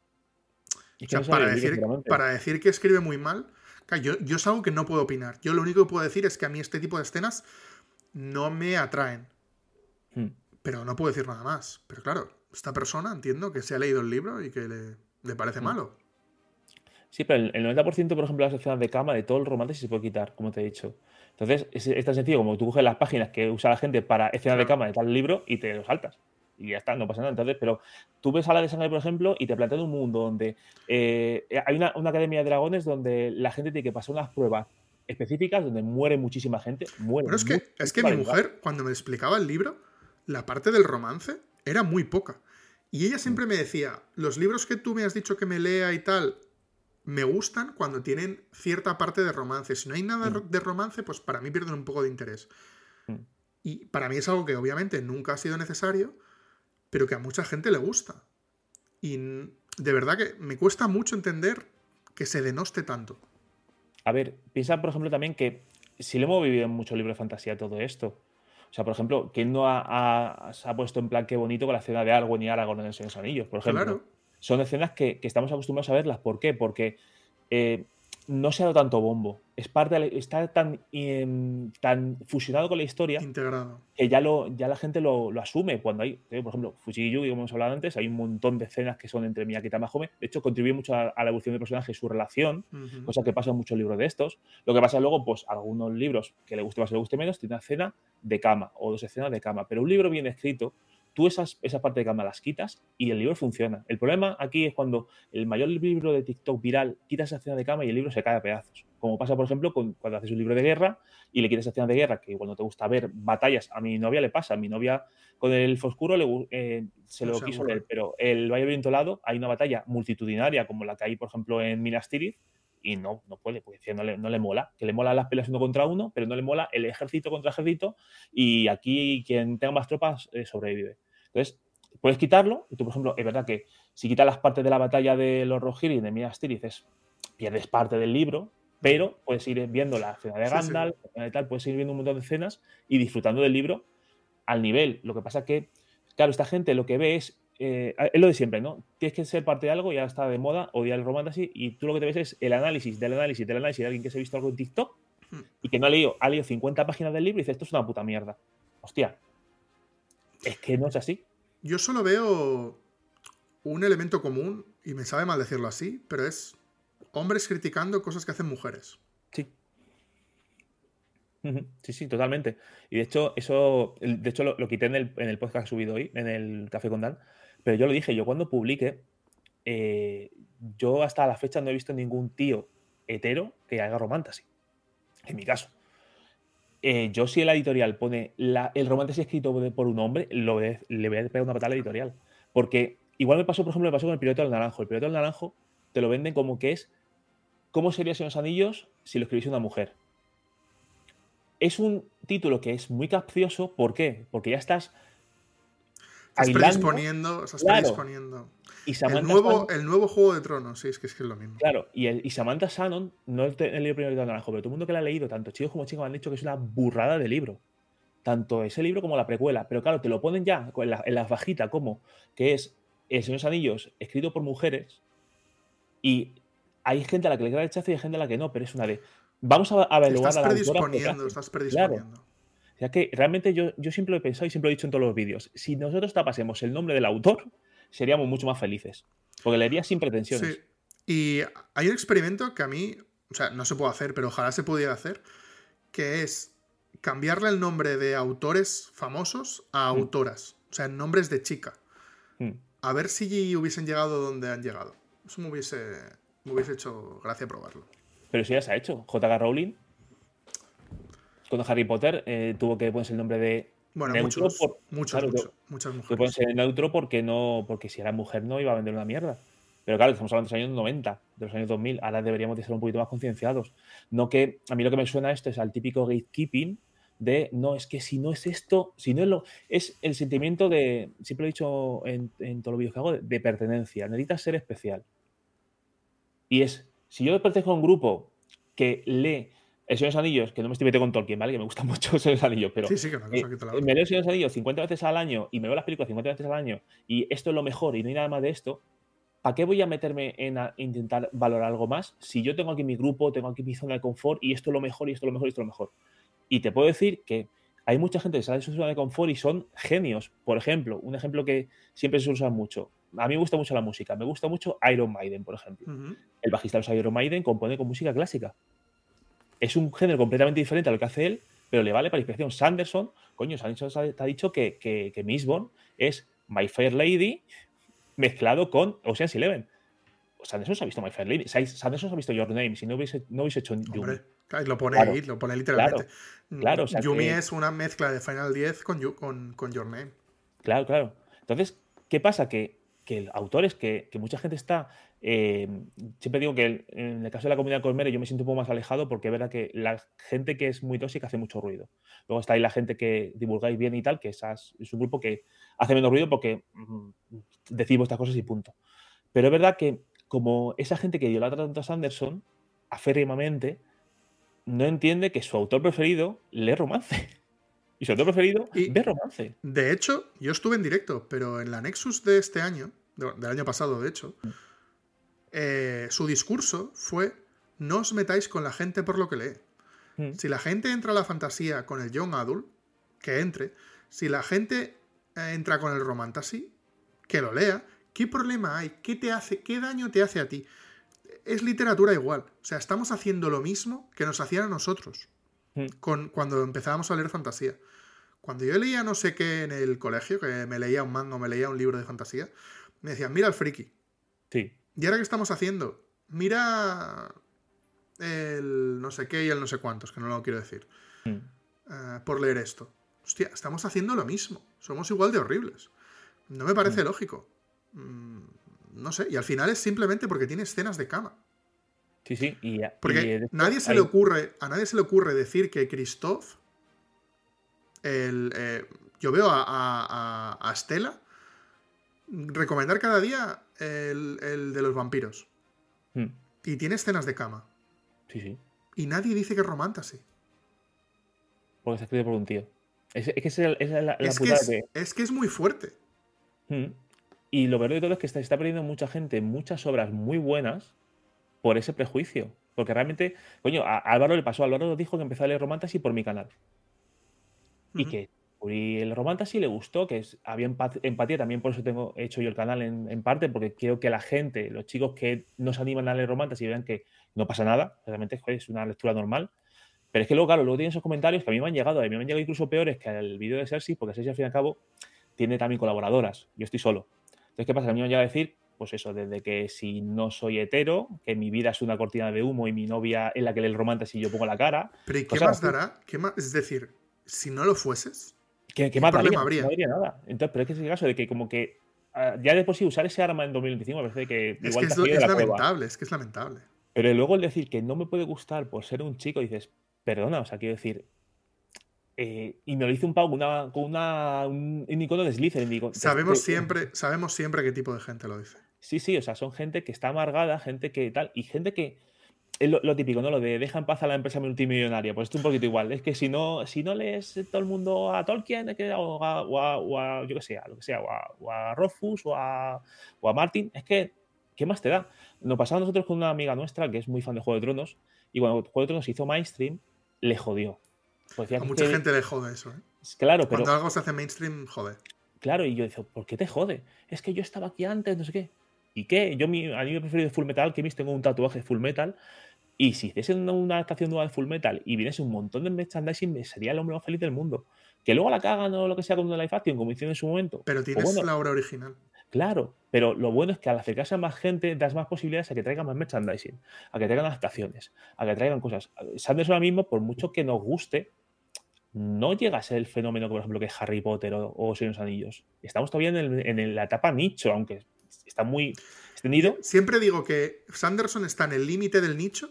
Es O que no sea, se ve el libro, seguramente. para decir que escribe muy mal, claro, yo es algo que no puedo opinar. Yo lo único que puedo decir es que a mí este tipo de escenas no me atraen. Mm. Pero no puedo decir nada más. Pero claro, esta persona entiendo que se ha leído el libro y que le parece Mm. malo. Sí, pero el 90%, por ejemplo, de las escenas de cama de todo el romance sí se puede quitar, como te he dicho. Entonces, es tan sencillo como tú coges las páginas que usa la gente para escenas de Claro. cama de tal libro y te lo saltas. Y ya está, no pasa nada. Entonces, pero tú ves a la de sangre, por ejemplo, y te plantean un mundo donde hay una academia de dragones donde la gente tiene que pasar unas pruebas específicas donde muere muchísima gente. Muere Bueno, mucha es gente que mi para llegar. mujer, cuando me explicaba el libro, la parte del romance era muy poca. Y ella Mm. siempre me decía, los libros que tú me has dicho que me lea y tal, me gustan cuando tienen cierta parte de romance. Si no hay nada Mm. de romance, pues para mí pierden un poco de interés. Mm. Y para mí es algo que obviamente nunca ha sido necesario, pero que a mucha gente le gusta. Y de verdad que me cuesta mucho entender que se denoste tanto. A ver, piensa, por ejemplo, también que si lo hemos vivido en muchos libros de fantasía todo esto. O sea, por ejemplo, ¿quién no se ha puesto en plan qué bonito con la escena de Arwen y Aragorn en El Señor de los Anillos, por ejemplo? Claro, Son escenas que estamos acostumbrados a verlas. ¿Por qué? Porque eh, no se ha dado tanto bombo. Es parte está tan fusionado con la historia integrado. que ya la gente lo asume. Cuando hay, por ejemplo, Fushigi Yugi, como hemos hablado antes, hay un montón de escenas que son entre Miyaki y Tamahome. De hecho, contribuye mucho a la evolución del personaje y su relación, cosa que pasa en muchos libros de estos. Lo que pasa luego, pues algunos libros que le guste más o le guste menos, tiene una escena de cama o dos escenas de cama. Pero un libro bien escrito, tú esa parte de cama las quitas y el libro funciona. El problema aquí es cuando el mayor libro de TikTok viral quita esa escena de cama y el libro se cae a pedazos. Como pasa, por ejemplo, cuando haces un libro de guerra y le quitas escenas de guerra, que igual no te gusta ver batallas. A mi novia le pasa. A mi novia con el Elfo Oscuro se lo quiso leer, pero el Valle Violentolado hay una batalla multitudinaria como la que hay, por ejemplo, en Minas Tirith y no puede, porque no le mola. Que le mola las peleas uno contra uno, pero no le mola el ejército contra ejército y aquí quien tenga más tropas sobrevive. Entonces, puedes quitarlo y tú, por ejemplo, es verdad que si quitas las partes de la batalla de los Rohirrim de Minas Tirith pierdes parte del libro, pero puedes ir viendo la escena de Gandalf, la escena de tal, puedes ir viendo un montón de escenas y disfrutando del libro al nivel. Lo que pasa es que, claro, esta gente lo que ve es lo de siempre, ¿no? Tienes que ser parte de algo y ahora está de moda odiar el romantasy y tú lo que te ves es el análisis del análisis del análisis de alguien que se ha visto algo en TikTok y que no ha leído 50 páginas del libro y dice, esto es una puta mierda. Hostia, es que no es así. Yo solo veo un elemento común, y me sabe mal decirlo así, pero es hombres criticando cosas que hacen mujeres. Sí. Sí, totalmente. Y de hecho, lo quité en el podcast que he subido hoy, en el Café con Dan, pero yo lo dije, yo cuando publique, yo hasta la fecha no he visto ningún tío hetero que haga romantasy, en mi caso. Yo si en la editorial pone el romantasy escrito por un hombre, le voy a pegar una patada a la editorial. Porque igual me pasó con el Piloto del Naranjo. El Piloto del Naranjo te lo venden como que es ¿cómo sería Señor de los Anillos si lo escribiese una mujer? Es un título que es muy capcioso. ¿Por qué? Porque ya estás predisponiendo. Y el nuevo Juego de Tronos, sí, es que es lo mismo. Claro, y Samantha Shannon, no he leído el primer Naranjo, pero todo el mundo que la ha leído, tanto chicos como chicas, me han dicho que es una burrada de libro. Tanto ese libro como la precuela. Pero claro, te lo ponen ya en la bajita como que es El Señor de los Anillos escrito por mujeres y hay gente a la que le queda rechazo y hay gente a la que no, pero es una de... Vamos a evaluar a la autora. Estás predisponiendo. Claro. O sea que realmente yo siempre lo he pensado y siempre lo he dicho en todos los vídeos. Si nosotros tapásemos el nombre del autor, seríamos mucho más felices. Porque leería sin pretensiones. Sí. Y hay un experimento que a mí, o sea, no se puede hacer, pero ojalá se pudiera hacer, que es cambiarle el nombre de autores famosos a autoras. O sea, nombres de chica. A ver si hubiesen llegado donde han llegado. Eso me hubiese hecho gracia probarlo. Pero eso ya se ha hecho. J.K. Rowling, cuando Harry Potter tuvo que ponerse el nombre de neutro. Muchas mujeres. Que ponerse neutro porque si era mujer no iba a vender una mierda. Pero claro, estamos hablando de los años 90, de los años 2000. Ahora deberíamos de ser un poquito más concienciados. No que a mí lo que me suena esto es al típico gatekeeping de no, es que si no es esto, si no es lo. Es el sentimiento de. Siempre lo he dicho en todos los vídeos que hago, de pertenencia. Necesitas ser especial. Y si yo pertenezco a un grupo que lee El Señor de los Anillos, que no me estoy metiendo con Tolkien, ¿vale? Que me gusta mucho El Señor de los Anillos, pero sí, que una cosa que te la me leo El Señor de los Anillos 50 veces al año y me veo las películas 50 veces al año y esto es lo mejor y no hay nada más de esto, ¿para qué voy a meterme en intentar valorar algo más si yo tengo aquí mi grupo, tengo aquí mi zona de confort y esto es lo mejor y esto es lo mejor y esto es lo mejor? Y te puedo decir que hay mucha gente que sale de su zona de confort y son genios. Por ejemplo, un ejemplo que siempre se usa mucho. A mí me gusta mucho la música. Me gusta mucho Iron Maiden, por ejemplo. El bajista de los Iron Maiden compone con música clásica. Es un género completamente diferente a lo que hace él, pero le vale para inspiración. Sanderson te ha dicho que Mistborn es My Fair Lady mezclado con Ocean's Eleven. Sanderson se ha visto My Fair Lady. Sanderson se ha visto Your Name. Si no hubiese hecho Yumi. Hombre, lo pone ahí, lo pone literalmente. Claro, o sea, Yumi es una mezcla de Final 10 con Your Name. Claro. Entonces, ¿qué pasa? Que autores que mucha gente está siempre digo que en el caso de la comunidad Cosmere yo me siento un poco más alejado porque es verdad que la gente que es muy tóxica hace mucho ruido. Luego está ahí la gente que divulgáis bien y tal, que es un grupo que hace menos ruido porque decimos estas cosas y punto. Pero es verdad que como esa gente que idolatra tanto a Sanderson, aférrimamente, no entiende que su autor preferido lee romance. Y su autor preferido ve romance. De hecho, yo estuve en directo, pero en la Nexus de este año, del año pasado, de hecho, su discurso fue: no os metáis con la gente por lo que lee. Si la gente entra a la fantasía con el young adult, que entre. Si la gente entra con el romantasy, que lo lea. ¿Qué problema hay? ¿Qué daño te hace a ti? Es literatura igual. O sea, estamos haciendo lo mismo que nos hacían a nosotros cuando empezábamos a leer fantasía. Cuando yo leía no sé qué en el colegio, que me leía un manga o me leía un libro de fantasía, me decían: mira el friki. Sí. ¿Y ahora qué estamos haciendo? Mira el no sé qué y el no sé cuántos, que no lo quiero decir. Por leer esto. Hostia, estamos haciendo lo mismo. Somos igual de horribles. No me parece lógico. No sé. Y al final es simplemente porque tiene escenas de cama. Sí. Porque a nadie se le ocurre decir que Christoph... yo veo a Stella recomendar cada día el de los vampiros. Y tiene escenas de cama. Sí. Y nadie dice que es romantasy. Porque se escribe por un tío. Es que esa es la putada es que es muy fuerte. Y lo peor de todo es que se está perdiendo mucha gente, muchas obras muy buenas por ese prejuicio. Porque realmente, coño, a Álvaro le pasó. Álvaro dijo que empezó a leer Romantasy por mi canal. Y que el Romantasy le gustó, que había empatía. También por eso he hecho yo el canal en parte, porque quiero que la gente, los chicos que no se animan a leer Romantasy, vean que no pasa nada. Realmente es una lectura normal. Pero es que luego, claro, tienen esos comentarios que a mí me han llegado incluso peores que el vídeo de Cersei, porque Cersei al fin y al cabo tiene también colaboradoras. Yo estoy solo. Entonces, ¿qué pasa? A mí me han llegado a decir, pues eso, desde que si no soy hetero, que mi vida es una cortina de humo y mi novia es la que lee el Romantasy y yo pongo la cara. Pero ¿y qué más dará? Es decir, si no lo fueses, ¿qué más daría? No diría nada. Entonces, pero es que es el caso de que como que ya de por sí usar ese arma en 2025 me parece que igual es lamentable, es que es lamentable. Pero luego el decir que no me puede gustar por ser un chico, dices, perdona, o sea, quiero decir... y me lo dice un pavo con un icono de Slytherin. Sabemos siempre qué tipo de gente lo dice. Sí, o sea, son gente que está amargada, gente que tal, y gente que es lo típico, ¿no? Lo de deja en paz a la empresa multimillonaria. Pues esto es un poquito igual. Es que si no lees todo el mundo a Tolkien, o a yo que sé, lo que sea, o a Rofus o a Martin, es que, ¿qué más te da? Nos pasaba a nosotros con una amiga nuestra que es muy fan de Juego de Tronos, y cuando Juego de Tronos hizo mainstream, le jodió. Pues a mucha gente le jode eso, ¿eh? Claro, pero... Cuando algo se hace mainstream, jode. Claro, y yo decía, ¿por qué te jode? Es que yo estaba aquí antes, no sé qué. ¿Y qué? A mí me preferido Full Metal Alchemist, tengo un tatuaje de Full Metal. Y si hiciese una adaptación nueva de Full Metal y viniese un montón de merchandising, me sería el hombre más feliz del mundo. Que luego la cagan o lo que sea con una live action, como hicieron en su momento. Pero tienes la obra original. Claro, pero lo bueno es que al acercarse a más gente das más posibilidades a que traigan más merchandising, a que traigan adaptaciones, a que traigan cosas. Sanderson ahora mismo, por mucho que nos guste, no llega a ser el fenómeno, por ejemplo, que es Harry Potter o Señor de los Anillos. Estamos todavía en la etapa nicho, aunque está muy extendido. Siempre digo que Sanderson está en el límite del nicho,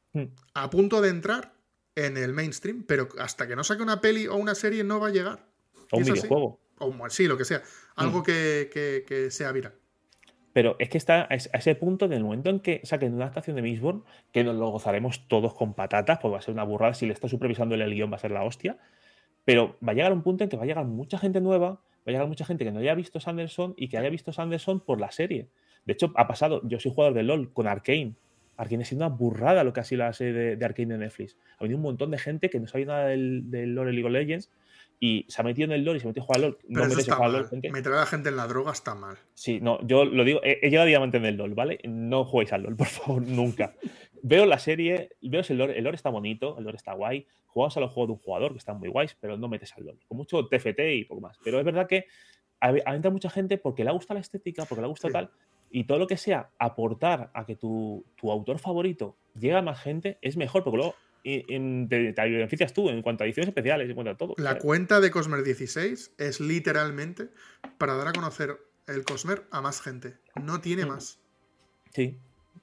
a punto de entrar en el mainstream, pero hasta que no saque una peli o una serie no va a llegar. O un videojuego. O sí, lo que sea. Algo que sea viral. Pero es que está a ese punto, en el momento en que saquen una adaptación de Mistborn, que nos lo gozaremos todos con patatas, pues va a ser una burrada. Si le está supervisando el guión va a ser la hostia. Pero va a llegar un punto en que va a llegar mucha gente nueva, va a llegar mucha gente que no haya visto Sanderson y que haya visto Sanderson por la serie. De hecho, ha pasado, yo soy jugador de LoL con Arcane. Arcane ha sido una burrada lo que ha sido la serie de Arcane de Netflix. Ha venido un montón de gente que no sabía nada del lore de League of Legends y se ha metido en el LoL y se ha metido a jugar a LoL. Pero eso está mal. Meter a la gente en la droga está mal. Sí, no, yo lo digo, he llegado a diamante en el LoL, ¿vale? No juguéis al LoL, por favor, nunca. Veo la serie, veo el lore está bonito, el lore está guay. Jugamos a los juegos de un jugador que están muy guays, pero no metes al LoL. Con mucho TFT y poco más. Pero es verdad que ha entrado mucha gente porque le gusta la estética, porque le gusta tal. Y todo lo que sea aportar a que tu autor favorito llegue a más gente es mejor, porque luego te beneficias tú en cuanto a ediciones especiales, en cuanto a todo. La cuenta de Cosmer 16 es literalmente para dar a conocer el Cosmer a más gente. No tiene más. Sí.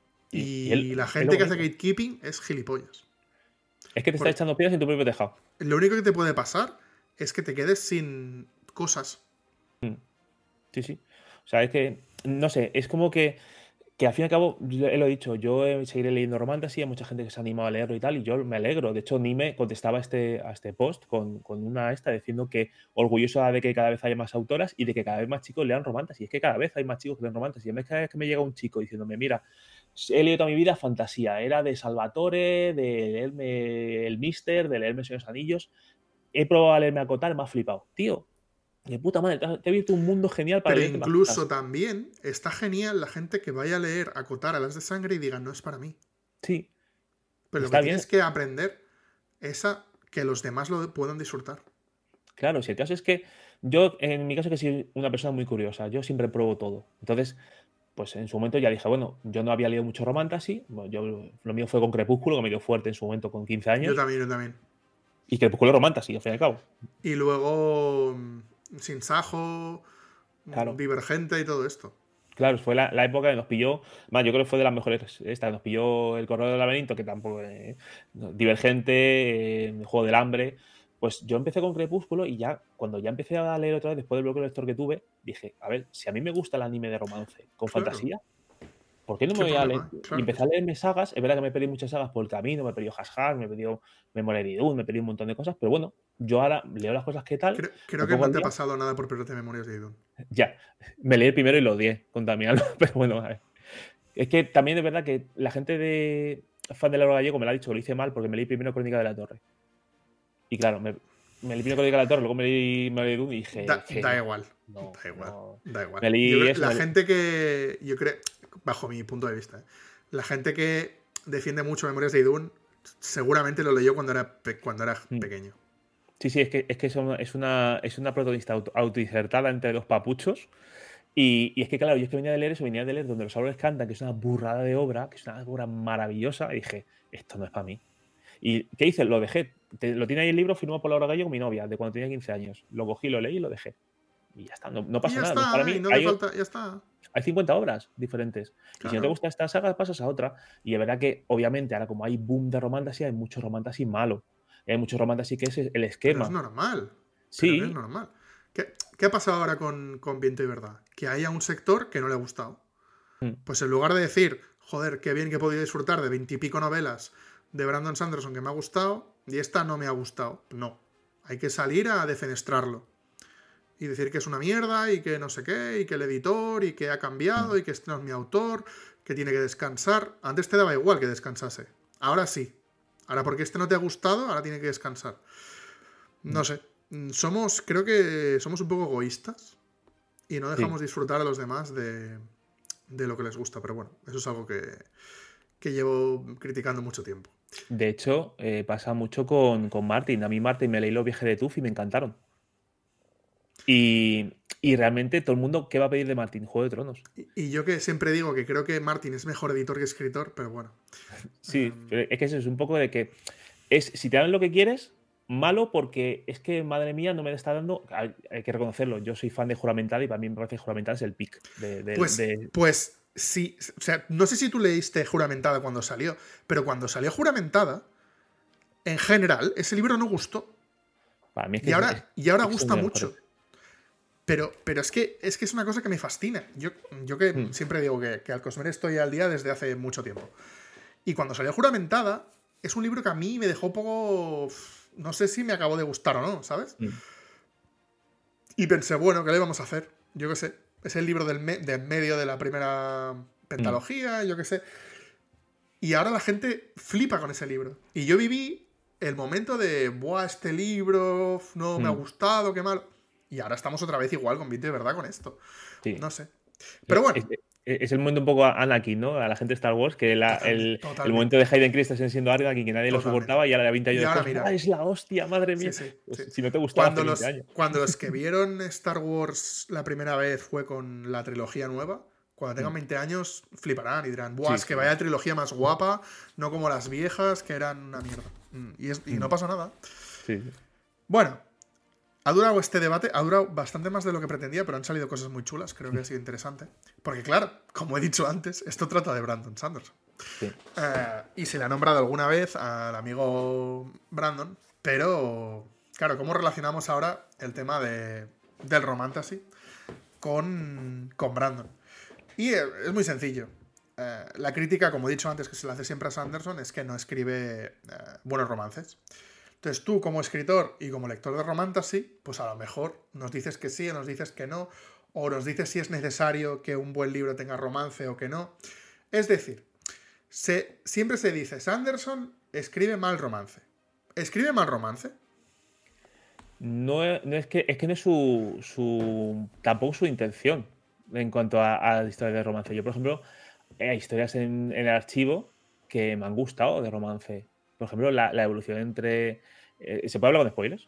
Y la es gente lo que hace bonito. gatekeeping es gilipollas. Es que te está Por- echando piedras en tu propio tejado. Lo único que te puede pasar es que te quedes sin cosas. Sí, sí. O sea, es que, no sé, es como que al fin y al cabo, yo lo he dicho, yo seguiré leyendo Romantasy, hay mucha gente que se ha animado a leerlo y tal, y yo me alegro. De hecho, Nime contestaba a este post con una diciendo que orgullosa de que cada vez haya más autoras y de que cada vez más chicos lean Romantasy. Es que cada vez hay más chicos que lean Romantasy. Y cada vez que me llega un chico diciéndome, mira, he leído toda mi vida fantasía, era de Salvatore, de leerme El Mister, de leerme El Señor de los Anillos, he probado a leerme Acotar, me ha flipado. Tío, de puta madre, te he abierto un mundo genial para Pero leerte más cosas. incluso también está genial la gente que vaya a leer Acotar a las de sangre y diga, no es para mí. Sí, Pero lo que está bien. tienes que aprender es a que los demás lo puedan disfrutar. Claro, si el caso es que yo, en mi caso, que soy una persona muy curiosa, yo siempre pruebo todo. Entonces, pues en su momento ya dije, bueno, yo no había leído mucho Romantasy, bueno, lo mío fue con Crepúsculo, que me dio fuerte en su momento con 15 Yo años, también, yo también. y Crepúsculo es Romantasy, al fin y al cabo. Y luego Sin Sajo, Claro, Divergente y todo esto. claro, fue la época que nos pilló, más, yo creo que fue de las mejores, esta, nos pilló El Corredor del Laberinto, que tampoco, Divergente, El Juego del Hambre. Pues yo empecé con Crepúsculo y ya, cuando ya empecé a leer otra vez, después del bloque lector que tuve, dije, a ver, si a mí me gusta el anime de romance con Claro. fantasía, ¿por qué no me ¿Qué voy a leer? problema? Y Claro que empecé a sí. leerme sagas. Es verdad que me perdí muchas sagas por el camino, me he perdido Hash, me he perdido Memoria de Doom, me he perdido un montón de cosas, pero bueno, yo ahora leo las cosas que tal, Creo me que pongo no al te ha día, pasado nada por perderte Memorias de Idun. ya. Me leí el primero y lo odié con Damián, pero bueno, a ver. Es que también es verdad que la gente de fan del oro gallego me lo ha dicho que lo hice mal porque me leí primero Crónica de la Torre. Y claro, me leí primero Crónica de la Torre, luego me leí Memoria de Doom y dije, que Da no, igual. no, Da igual. no. Da igual. Me leí eso, La gente que. Yo creo. Bajo mi punto de vista. La gente que defiende mucho Memorias de Idun seguramente lo leyó cuando era pequeño. Sí, sí, es que es una protagonista autoinsertada entre dos papuchos. Y es que, claro, yo es que venía de leer Donde los árboles cantan, que es una burrada de obra, que es una obra maravillosa, y dije, esto no es para mí. ¿Y qué hice? Lo dejé. Lo tiene ahí el libro firmado por Laura Gallego, mi novia, de cuando tenía 15 años. Lo cogí, lo leí y lo dejé. Y ya está, no Y pasa ya nada, no es para está, y mí. no hace Hay, falta. Ya está. hay 50 obras diferentes. Y si no te Claro. gusta esta saga, pasas a otra. Y es verdad que, obviamente, ahora como hay boom de romantasy, hay mucho romantasy malo. Y hay mucho romantasy que es el Pero es esquema. normal. Pero que es Sí. normal. ¿Qué ha pasado ahora con Viento y Verdad? Que haya un sector que no le ha gustado. Mm, Pues en lugar de decir, joder, qué bien que he podido disfrutar de 20 y pico novelas de Brandon Sanderson que me ha gustado y esta no me ha gustado. No. Hay que salir a defenestrarlo. Y decir que es una mierda y que no sé qué, y que el editor, y que ha cambiado, mm, y que este no es mi autor, que tiene que descansar. Antes te daba igual que descansase. Ahora sí. Ahora porque este no te ha gustado, ahora tiene que descansar. No mm. sé. Creo que somos un poco egoístas y no Sí. dejamos disfrutar a los demás de lo que les gusta. Pero bueno, eso es algo que llevo criticando mucho tiempo. De hecho, pasa mucho con Martin. A mí Martin me leí Los viajes de Tuff y me encantaron. Y realmente todo el mundo, ¿qué va a pedir de Martin? Juego de Tronos. Y yo que siempre digo que creo que Martin es mejor editor que escritor, pero bueno. Sí, pero es que eso es un poco de que si te dan lo que quieres, malo porque es que, madre mía, no me está dando. Hay que reconocerlo. Yo soy fan de Juramentada y para mí me parece que Juramentada es el pick Pues sí. O sea, no sé si tú leíste Juramentada cuando salió, pero cuando salió Juramentada, en general, ese libro no gustó. Para mí es que Y es, ahora, y ahora es gusta uno de los mejores. mucho. Pero es que es una cosa que me fascina. Yo que Mm, siempre digo que al Cosmere estoy al día desde hace mucho tiempo. Y cuando salió Juramentada, es un libro que a mí me dejó poco. No sé si me acabó de gustar o no, ¿sabes? mm, Y pensé, bueno, ¿qué le vamos a hacer? Yo qué sé. Es el libro del medio de la primera mm, pentalogía, yo qué sé. Y ahora la gente flipa con ese libro. Y yo viví el momento de, buah, este libro no me ha mm. gustado, qué mal. Y ahora estamos otra vez igual con Viento de verdad con esto. Sí. No sé. Pero Es, bueno, es el momento un poco Anakin, ¿no? A la gente de Star Wars, que el momento totalmente. de Hayden Christensen siendo Anakin, que nadie lo Totalmente. soportaba, y ahora de 20 Y años ahora después, ¡ah, mira, es la hostia, madre sí, mía! sí, sí. Pues, si no te gustaba hace 20 años. Cuando los que vieron Star Wars la primera vez fue con la trilogía nueva, cuando tengan Mm. 20 años fliparán y dirán, buah, Sí, es que sí. vaya trilogía más guapa, no como las viejas que eran una mierda. Y no Mm. pasa nada. Sí, sí. Bueno, Ha durado este debate, ha durado bastante más de lo que pretendía, pero han salido cosas muy chulas, creo que ha sido interesante. Porque claro, como he dicho antes, esto trata de Brandon Sanderson. Sí. Y se le ha nombrado alguna vez al amigo Brandon, pero claro, ¿cómo relacionamos ahora el tema del romantasy con Brandon? Y es muy sencillo. La crítica, como he dicho antes, que se le hace siempre a Sanderson, es que no escribe buenos romances. Entonces tú, como escritor y como lector de romantasy, pues a lo mejor nos dices que sí o nos dices que no, o nos dices si es necesario que un buen libro tenga romance o que no. Es decir, siempre se dice, Sanderson escribe mal romance. ¿Escribe mal romance? No, es que no es tampoco su intención en cuanto a historias de romance. Yo, por ejemplo, hay historias en el archivo que me han gustado de romance. Por ejemplo, la evolución entre... ¿Se puede hablar con spoilers?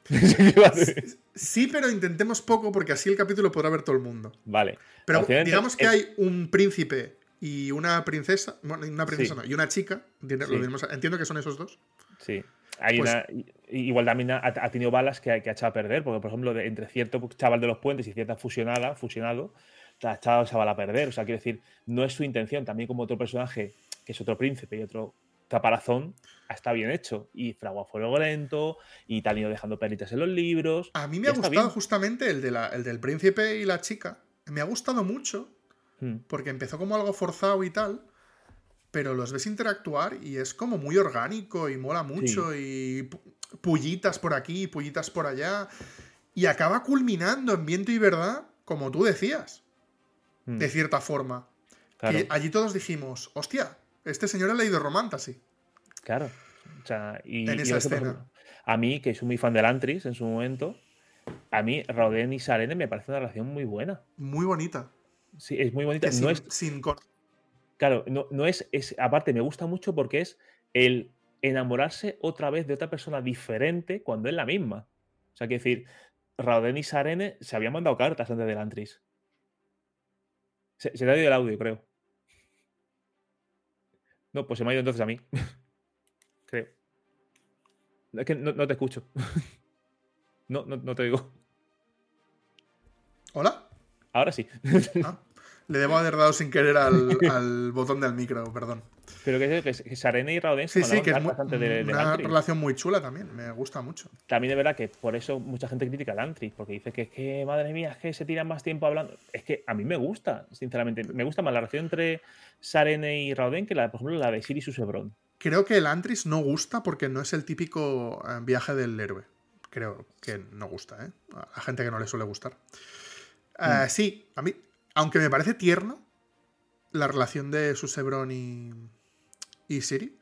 Sí, pero intentemos poco porque así el capítulo podrá ver todo el mundo. Vale. Pero digamos que hay un príncipe y una princesa, bueno, una princesa Sí. no, y una chica, Sí. entiendo que son esos dos. Sí. Hay Pues- igual también ha tenido balas que ha echado a perder, porque por ejemplo, entre cierto chaval de los puentes y cierta fusionado, ha echado esa bala a perder. O sea, quiero decir, no es su intención. También como otro personaje, que es otro príncipe y otro caparazón, está bien hecho. Y Fragua a fuego lento, y te han ido dejando peritas en los libros. A mí me y ha está gustado bien. justamente el del príncipe y la chica. Me ha gustado mucho porque empezó como algo forzado y tal, pero los ves interactuar y es como muy orgánico y mola mucho Sí. y pullitas por aquí, pullitas por allá y acaba culminando en Viento y Verdad, como tú decías, de cierta forma. Claro. Que allí todos dijimos, hostia, este señor ha leído Romantasy. Claro. O sea, En y esa eso, por escena. ejemplo, a mí, que soy muy fan de Lantris en su momento, a mí Rauden y Sarene me parece una relación muy buena. Muy bonita. Sí, es muy bonita. Que No es, claro, no es. Aparte, me gusta mucho porque es el enamorarse otra vez de otra persona diferente cuando es la misma. O sea, quiero decir, Rauden y Sarene se habían mandado cartas antes de Lantris. Se te ha ido el audio, creo. No, pues se me ha ido entonces a mí. Creo. Es que no te escucho. No te digo. ¿Hola? Ahora sí. Ah, le debo haber dado sin querer al botón del micro, perdón. Pero que Sarene y Rauden se Sí, sí, mandaban que es cartas antes de una Lantris. relación muy chula también. Me gusta mucho. También es verdad que por eso mucha gente critica a Lantris, porque dice que es que, madre mía, es que se tiran más tiempo hablando. Es que a mí me gusta, sinceramente. Me gusta más la relación entre Sarene y Rauden que, por ejemplo, la de Sirius y Sebron. Creo que el Antris no gusta porque no es el típico viaje del héroe. Creo que no gusta, ¿eh? A la gente que no le suele gustar. Sí, a mí, aunque me parece tierno la relación de Susebron y Siri,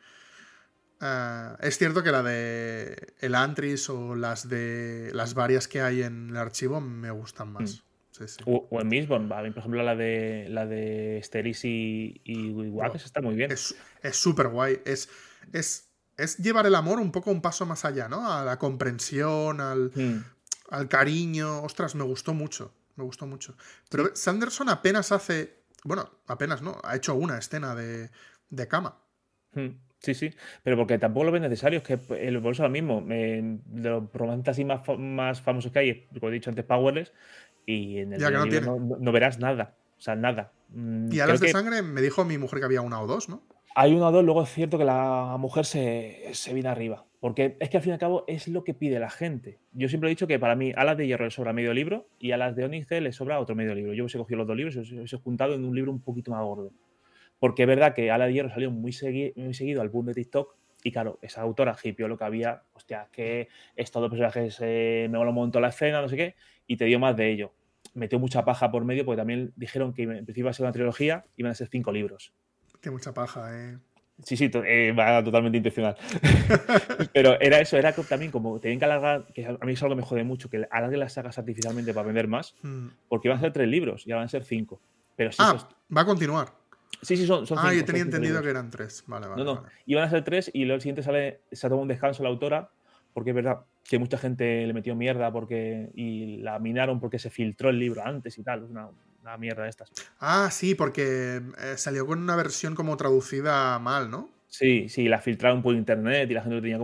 es cierto que la de el Antris o las varias que hay en el archivo me gustan más. Sí, sí. O en Mistborn, a mí, por ejemplo, la de Steris y Wax está muy bien. Es súper guay. Es llevar el amor un poco un paso más allá, ¿no? A la comprensión, al cariño. Ostras, me gustó mucho. Me gustó mucho. Pero Sí. Sanderson apenas hace. Bueno, apenas no. Ha hecho una escena de cama. Sí, sí, pero porque tampoco lo ves necesario, es que por eso ahora mismo, de los romances así más famosos que hay, como he dicho antes, Powerless, y en el Ya que no libro tiene. no verás nada, o sea, nada. Y Creo Alas de que Sangre me dijo mi mujer que había una o dos, ¿no? hay uno o dos, luego es cierto que la mujer se viene arriba, porque es que al fin y al cabo es lo que pide la gente. Yo siempre he dicho que para mí Alas de Hierro le sobra medio libro y a las de Ónice le sobra otro medio libro. Yo os he cogido los dos libros y os he juntado en un libro un poquito más gordo. Porque es verdad que Alas de Hierro salió muy seguido al boom de TikTok. Y claro, esa autora hipió lo que había, hostia, que estos dos personajes me mola un montón la escena, no sé qué, y te dio más de ello. Metió mucha paja por medio, porque también dijeron que en principio iba a ser una trilogía, iban a ser 5 libros. Qué mucha paja, ¿eh? Sí, va totalmente intencional. Pero era eso, era también como tenían que alargar, que a mí es algo que me jode mucho, que alarguen las sagas artificialmente para vender más, porque iban a ser 3 libros y ahora van a ser 5. Pero sí, va a continuar. Sí, son 5. Yo tenía entendido que eran 3. Vale. No. Iban a ser 3 y luego el siguiente se ha tomado un descanso la autora, porque es verdad que mucha gente le metió mierda y la minaron porque se filtró el libro antes y tal. Es una mierda de estas. Sí, porque salió con una versión como traducida mal, ¿no? Sí, la filtraron por internet y la gente lo tenía como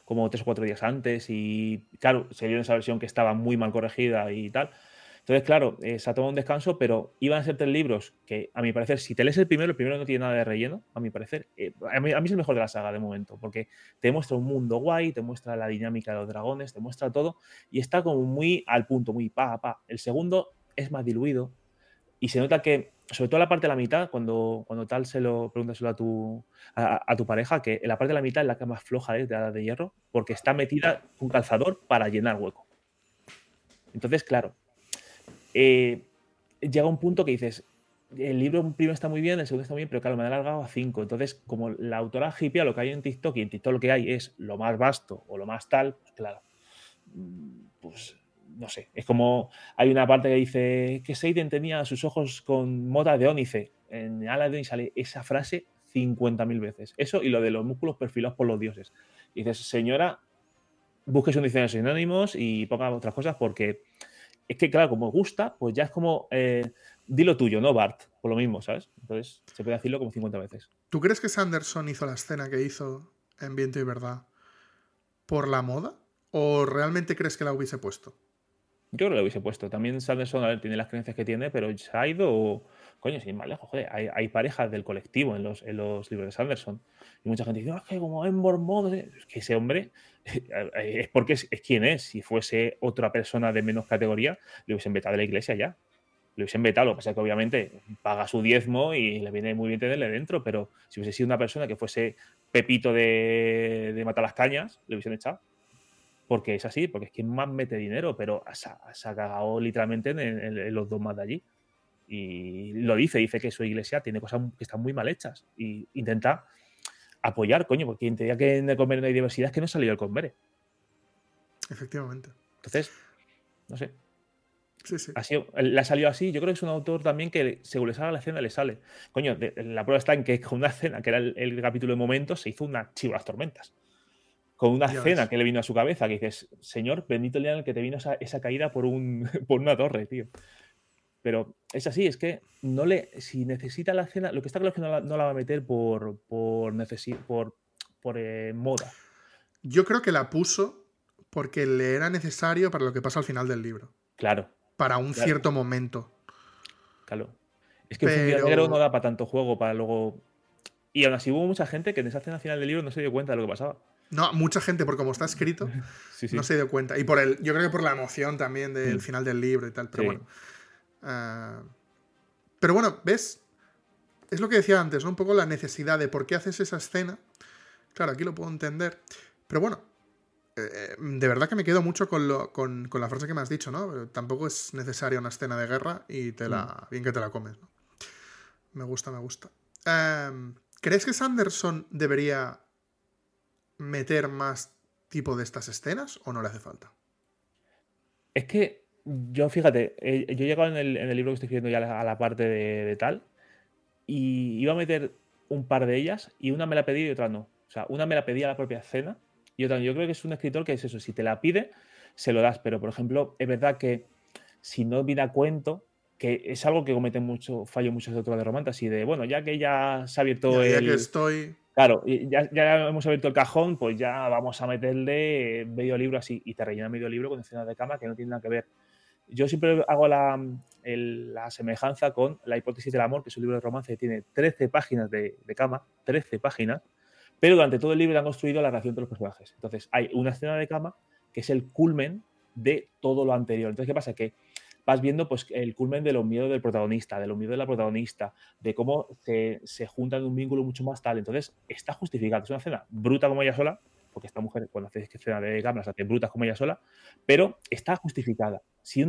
como 3 o 4 días antes y, claro, se vio en esa versión que estaba muy mal corregida y tal. Entonces, claro, se ha tomado un descanso, pero iban a ser 3 libros que, a mi parecer, si te lees el primero no tiene nada de relleno, a mi parecer. A mí es el mejor de la saga de momento, porque te muestra un mundo guay, te muestra la dinámica de los dragones, te muestra todo y está como muy al punto, muy pa. El segundo es más diluido y se nota que, sobre todo la parte de la mitad, cuando tal pregúntaselo a tu pareja, que en la parte de la mitad es la que más floja es de Edad de Hierro, porque está metida un calzador para llenar hueco. Entonces, claro, llega un punto que dices, el libro primero está muy bien, el segundo está muy bien, pero claro, me han alargado a 5. Entonces, como la autora hippia lo que hay en TikTok y en TikTok lo que hay es lo más vasto o lo más tal, pues claro, pues no sé. Es como hay una parte que dice que Seiden tenía sus ojos con motas de ónice. En Aladdin sale esa frase 50.000 veces. Eso y lo de los músculos perfilados por los dioses. Y dices, señora, busque un diccionario de sinónimos y ponga otras cosas porque es que, claro, como gusta, pues ya es como di lo tuyo, ¿no, Bart? Por lo mismo, ¿sabes? Entonces se puede decirlo como 50 veces. ¿Tú crees que Sanderson hizo la escena que hizo en Viento y Verdad por la moda? ¿O realmente crees que la hubiese puesto? Yo creo que lo hubiese puesto. También Sanderson, a ver, tiene las creencias que tiene, pero se ha ido, coño, sin ir más lejos, joder. Hay parejas del colectivo en los libros de Sanderson. Y mucha gente dice, que como es mormón. Es que ese hombre es porque es quien es. Si fuese otra persona de menos categoría, le hubiesen vetado de la iglesia ya. Le hubiesen vetado. Lo que pasa es que obviamente paga su diezmo y le viene muy bien tenerle dentro, pero si hubiese sido una persona que fuese Pepito de Matar las Cañas, le hubiesen echado. Porque es así, porque es quien más mete dinero, pero se ha cagado literalmente en los dogmas de allí. Y lo dice que su iglesia tiene cosas que están muy mal hechas. Y intenta apoyar, coño, porque quien te diga que en el Convere no hay diversidad es que no ha salido el Convere. Efectivamente. Entonces, no sé. Sí, sí. Le ha salido así. Yo creo que es un autor también que, según le sale a la escena, le sale. Coño, la prueba está en que con una escena, que era el capítulo de momentos, se hizo una chivo las tormentas. Con una Ya escena ves. que le vino a su cabeza, que dices, señor, bendito el día en el que te vino esa caída por una torre, tío. Pero es así, es que si necesita la escena, lo que está claro es que no la va a meter por moda. Yo creo que la puso porque le era necesario para lo que pasa al final del libro. Claro, Para un claro, cierto momento. claro. Es que el fundido negro no Pero... da para tanto juego, para luego. Y aún así hubo mucha gente que en esa escena final del libro no se dio cuenta de lo que pasaba. No, mucha gente, por como está escrito, Sí, no sí. se dio cuenta. Y yo creo que por la emoción también del final del libro y tal. Pero Sí. bueno. Pero bueno, ¿ves? Es lo que decía antes, ¿no? Un poco la necesidad de por qué haces esa escena. Claro, aquí lo puedo entender. Pero bueno, de verdad que me quedo mucho con la frase que me has dicho, ¿no? Tampoco es necesaria una escena de guerra y bien que te la comes, ¿no? Me gusta, me gusta. ¿Crees que Sanderson debería meter más tipo de estas escenas o no le hace falta? Es que yo, fíjate, yo he llegado en el libro que estoy escribiendo ya a la parte de tal, y iba a meter un par de ellas y una me la pedí y otra no. O sea, una me la pedía la propia escena y otra no. Yo creo que es un escritor que es eso, si te la pide, se lo das. Pero, por ejemplo, es verdad que si no viene a cuento, que es algo que cometen muchos autores de romantas y de, bueno, ya que ya se ha abierto Ya que estoy... Claro, y ya hemos abierto el cajón, pues ya vamos a meterle medio libro así y te rellena medio libro con escenas de cama que no tienen nada que ver. Yo siempre hago la semejanza con La hipótesis del amor, que es un libro de romance que tiene 13 páginas de cama, 13 páginas, pero durante todo el libro han construido la relación de los personajes. Entonces, hay una escena de cama que es el culmen de todo lo anterior. Entonces, ¿qué pasa? Que vas viendo pues, el culmen de los miedos del protagonista, de los miedos de la protagonista, de cómo se juntan en un vínculo mucho más tal. Entonces, está justificado. Es una escena bruta como ella sola, porque esta mujer, cuando hace escena de cama, las hace brutas como ella sola, pero está justificada.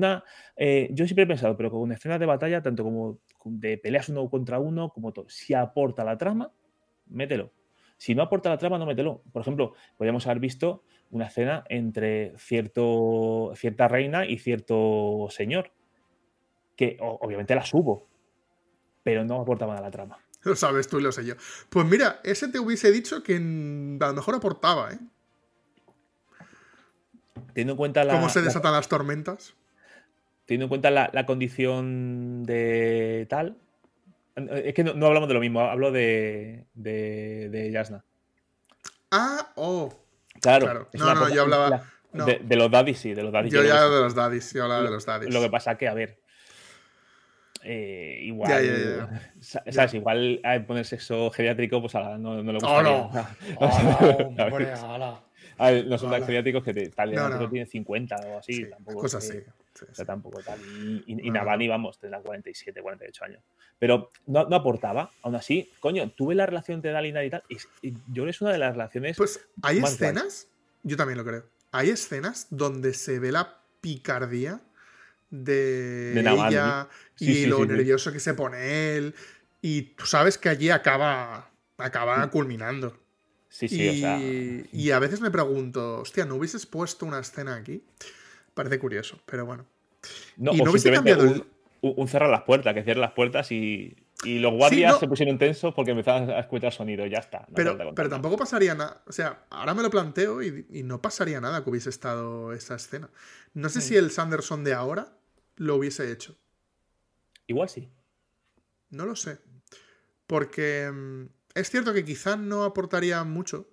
Yo siempre he pensado, pero con escenas de batalla, tanto como de peleas uno contra uno, como todo, si aporta la trama, mételo. Si no aporta la trama, no mételo. Por ejemplo, podríamos haber visto una escena entre cierta reina y cierto señor, que obviamente las hubo, pero no aportaban a la trama. Lo sabes tú y lo sé yo. Pues mira, ese te hubiese dicho que a lo mejor aportaba, ¿eh? Teniendo en cuenta ¿Cómo se desatan las tormentas? teniendo en cuenta la condición de tal. Es que no hablamos de lo mismo, hablo de Yasna. Ah, oh. Claro, Claro. es No, una no, cosa. yo hablaba. No, De los daddies, sí, de los daddies. yo Yo creo que ya sí. de los daddies, yo hablaba de los daddies. Lo que pasa que, a ver, Ya, igual, ya, ya. ¿sabes? Ya. Igual poner sexo geriátrico, pues no le ¡Oh, gustaría. no! ¡Oh, no, hombre! ¿Sabes? ¡Hala! A ver, no son tan ¡Hala! geriátricos que tal No, geriátrico no. tiene 50 o así, Sí, tampoco es cosas que así. Sí, sea sí. tampoco tal. Y No, no, no. Navani, vamos, tendrá 47, 48 años. Pero no aportaba, aún así, coño, tuve la relación entre Dalinar y tal, y yo creo que es una de las relaciones Pues hay más guays. escenas, yo también lo creo. Hay escenas donde se ve la picardía De de Navani. ella Sí, y sí, lo sí, sí. nervioso que se pone él. Y tú sabes que allí acaba culminando. Sí, sí, o sea. Y a veces me pregunto, hostia, ¿no hubieses puesto una escena aquí? Parece curioso, pero bueno. No, ¿Y o no hubiese simplemente cambiado el...? un cerrar las puertas, que cierre las puertas y los Sí, guardias no, se pusieron tensos porque empezaban a escuchar sonido. Ya está, no hace falta pero contar más. tampoco pasaría nada. O sea, ahora me lo planteo y no pasaría nada que hubiese estado esa escena. No sé si Mm. el Sanderson de ahora lo hubiese hecho. Igual sí. No lo sé. Porque es cierto que quizá no aportaría mucho,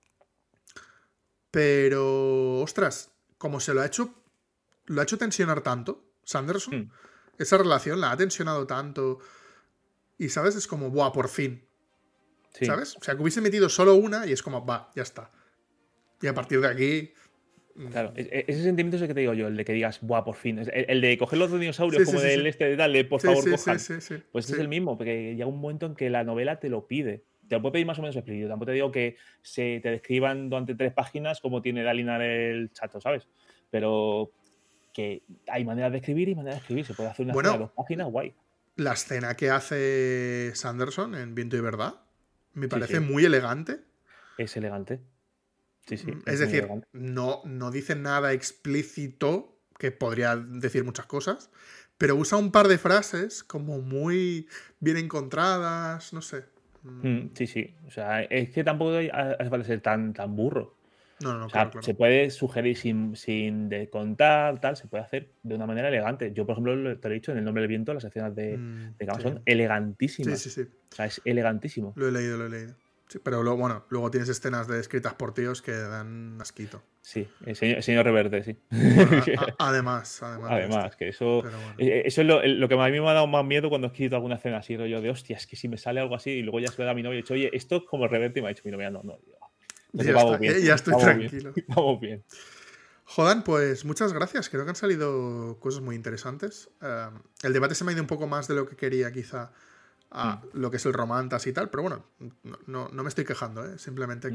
pero, ostras, como se lo ha hecho tensionar tanto, Sanderson, Mm. esa relación la ha tensionado tanto y, ¿sabes? Es como, buah, por fin, Sí. ¿sabes? O sea, que hubiese metido solo una y es como, va, ya está. Y a partir de aquí... Claro, ese sentimiento es el que te digo yo, el de que digas, buah, por fin. El de coger los dinosaurios Sí, sí, como sí, sí. del este de tal, de por Sí, favor sí, sí, cojan. sí, sí. Pues Sí. es el mismo, porque llega un momento en que la novela te lo pide. Te lo puede pedir más o menos explícito. Tampoco te digo que se te describan durante 3 páginas como tiene Dalinar el chato, ¿sabes? Pero que hay maneras de escribir y maneras de escribir. Se puede hacer una escena de Bueno, 2 páginas, guay. la escena que hace Sanderson en Viento y Verdad me Sí, parece sí. muy elegante. Es elegante. Sí, sí, Es es muy decir, elegante. no dice nada explícito, que podría decir muchas cosas, pero usa un par de frases como muy bien encontradas, no sé. Sí, sí. O sea, es que tampoco hace falta ser tan burro. No, no, O claro, sea, claro. se puede sugerir sin de contar, tal, se puede hacer de una manera elegante. Yo, por ejemplo, te lo he dicho, en El nombre del viento, las escenas de Gama Sí. son Sí, sí, elegantísimas. sí. O sea, es elegantísimo. Lo he leído, lo he leído. Sí, pero luego, bueno, luego tienes escenas escritas por tíos que dan asquito. Sí, el señor Reverte, sí. Bueno, además de esto. Además, que eso, Pero bueno. eso es lo que a mí me ha dado más miedo cuando he escrito alguna escena así, rollo de hostia, es que si me sale algo así y luego ya se lo da a mi novia y he dicho, oye, esto es como Reverte y me ha dicho mi novia, no, digo, entonces Ya vamos está, bien, ya estoy vamos bien, tranquilo. vamos bien. Jodan, pues muchas gracias. Creo que han salido cosas muy interesantes. El debate se me ha ido un poco más de lo que quería, quizá, a lo que es el romantas y tal, pero bueno, no me estoy quejando, ¿eh? Simplemente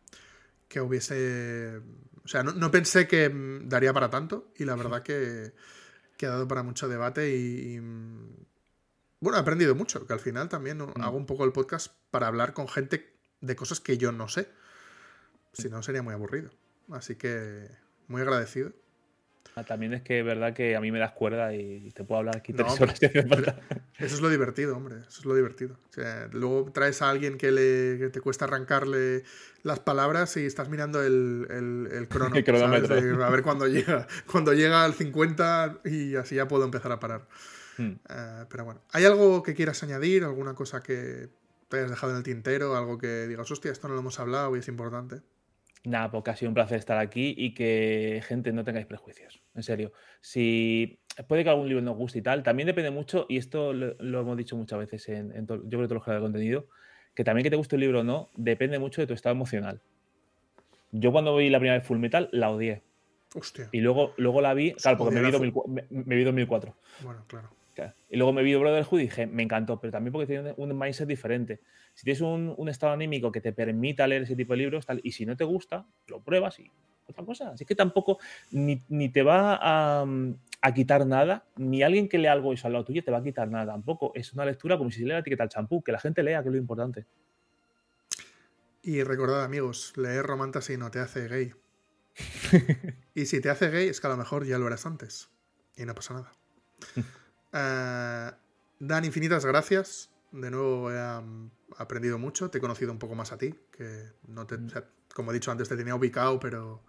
que hubiese... O sea, no pensé que daría para tanto y la verdad que ha dado para mucho debate bueno, he aprendido mucho, que al final también hago un poco el podcast para hablar con gente de cosas que yo no sé. Si no, sería muy aburrido. Así que muy agradecido. También es que es verdad que a mí me das cuerda y te puedo hablar aquí No, 3 horas si hace pero falta. eso es lo divertido, hombre. Eso es lo divertido. O sea, luego traes a alguien que te cuesta arrancarle las palabras y estás mirando el crono, El ¿sabes? cronómetro. A ver cuándo llega al 50 y así ya puedo empezar a parar. Pero bueno, ¿hay algo que quieras añadir? ¿Alguna cosa que te hayas dejado en el tintero? ¿Algo que digas, hostia, esto no lo hemos hablado y es importante? Nada, porque ha sido un placer estar aquí y que, gente, no tengáis prejuicios. En serio. Si puede que algún libro nos guste y tal, también depende mucho, y esto lo hemos dicho muchas veces yo creo que todos los creadores de contenido, que también que te guste el libro o no, depende mucho de tu estado emocional. Yo cuando vi la primera vez Full Metal, la odié. Hostia. Y luego la vi, claro, porque me Odiar vi 2004. Bueno, claro. Claro. Y luego me vi Brotherhood y dije, me encantó, pero también porque tiene un mindset diferente. Si tienes un estado anímico que te permita leer ese tipo de libros, tal, y si no te gusta, lo pruebas y otra cosa. Así que tampoco ni te va a quitar nada, ni alguien que lea algo eso al lado tuyo te va a quitar nada tampoco. Es una lectura como si se lea la etiqueta del champú, que la gente lea, que es lo importante. Y recordad, amigos, leer Romantasy no te hace gay. Y si te hace gay, es que a lo mejor ya lo eras antes. Y no pasa nada. Dan, infinitas gracias. De nuevo he aprendido mucho. Te he conocido un poco más a ti. Que o sea, como he dicho antes, te tenía ubicado, pero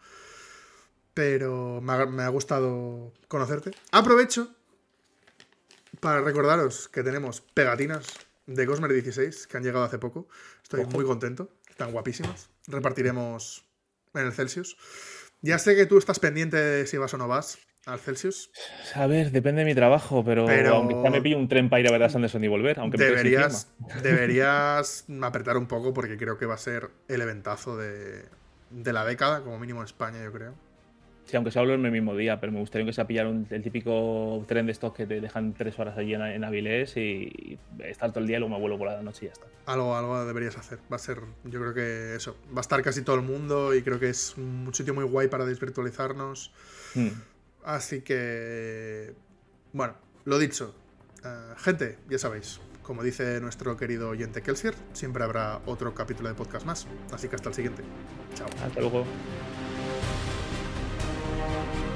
me ha gustado conocerte. Aprovecho para recordaros que tenemos pegatinas de Cosmer 16 que han llegado hace poco. Estoy muy contento. Están guapísimas. Repartiremos en el Celsius. Ya sé que tú estás pendiente de si vas o no vas al Celsius. A ver, depende de mi trabajo, pero aunque sea me pillo un tren para ir a ver a Sanderson y volver, aunque me quede sin firma. Deberías apretar un poco porque creo que va a ser el eventazo de la década, como mínimo en España, yo creo. Sí, aunque sea volverme el mismo día, pero me gustaría que sea pillar el típico tren de estos que te dejan 3 horas allí en Avilés y estar todo el día y luego me vuelvo por la noche y ya está. Algo deberías hacer. Va a ser, yo creo que eso. Va a estar casi todo el mundo y creo que es un sitio muy guay para desvirtualizarnos. Así que, bueno, lo dicho. Gente, ya sabéis, como dice nuestro querido oyente Kelsier, siempre habrá otro capítulo de podcast más. Así que hasta el siguiente. Chao. Hasta luego.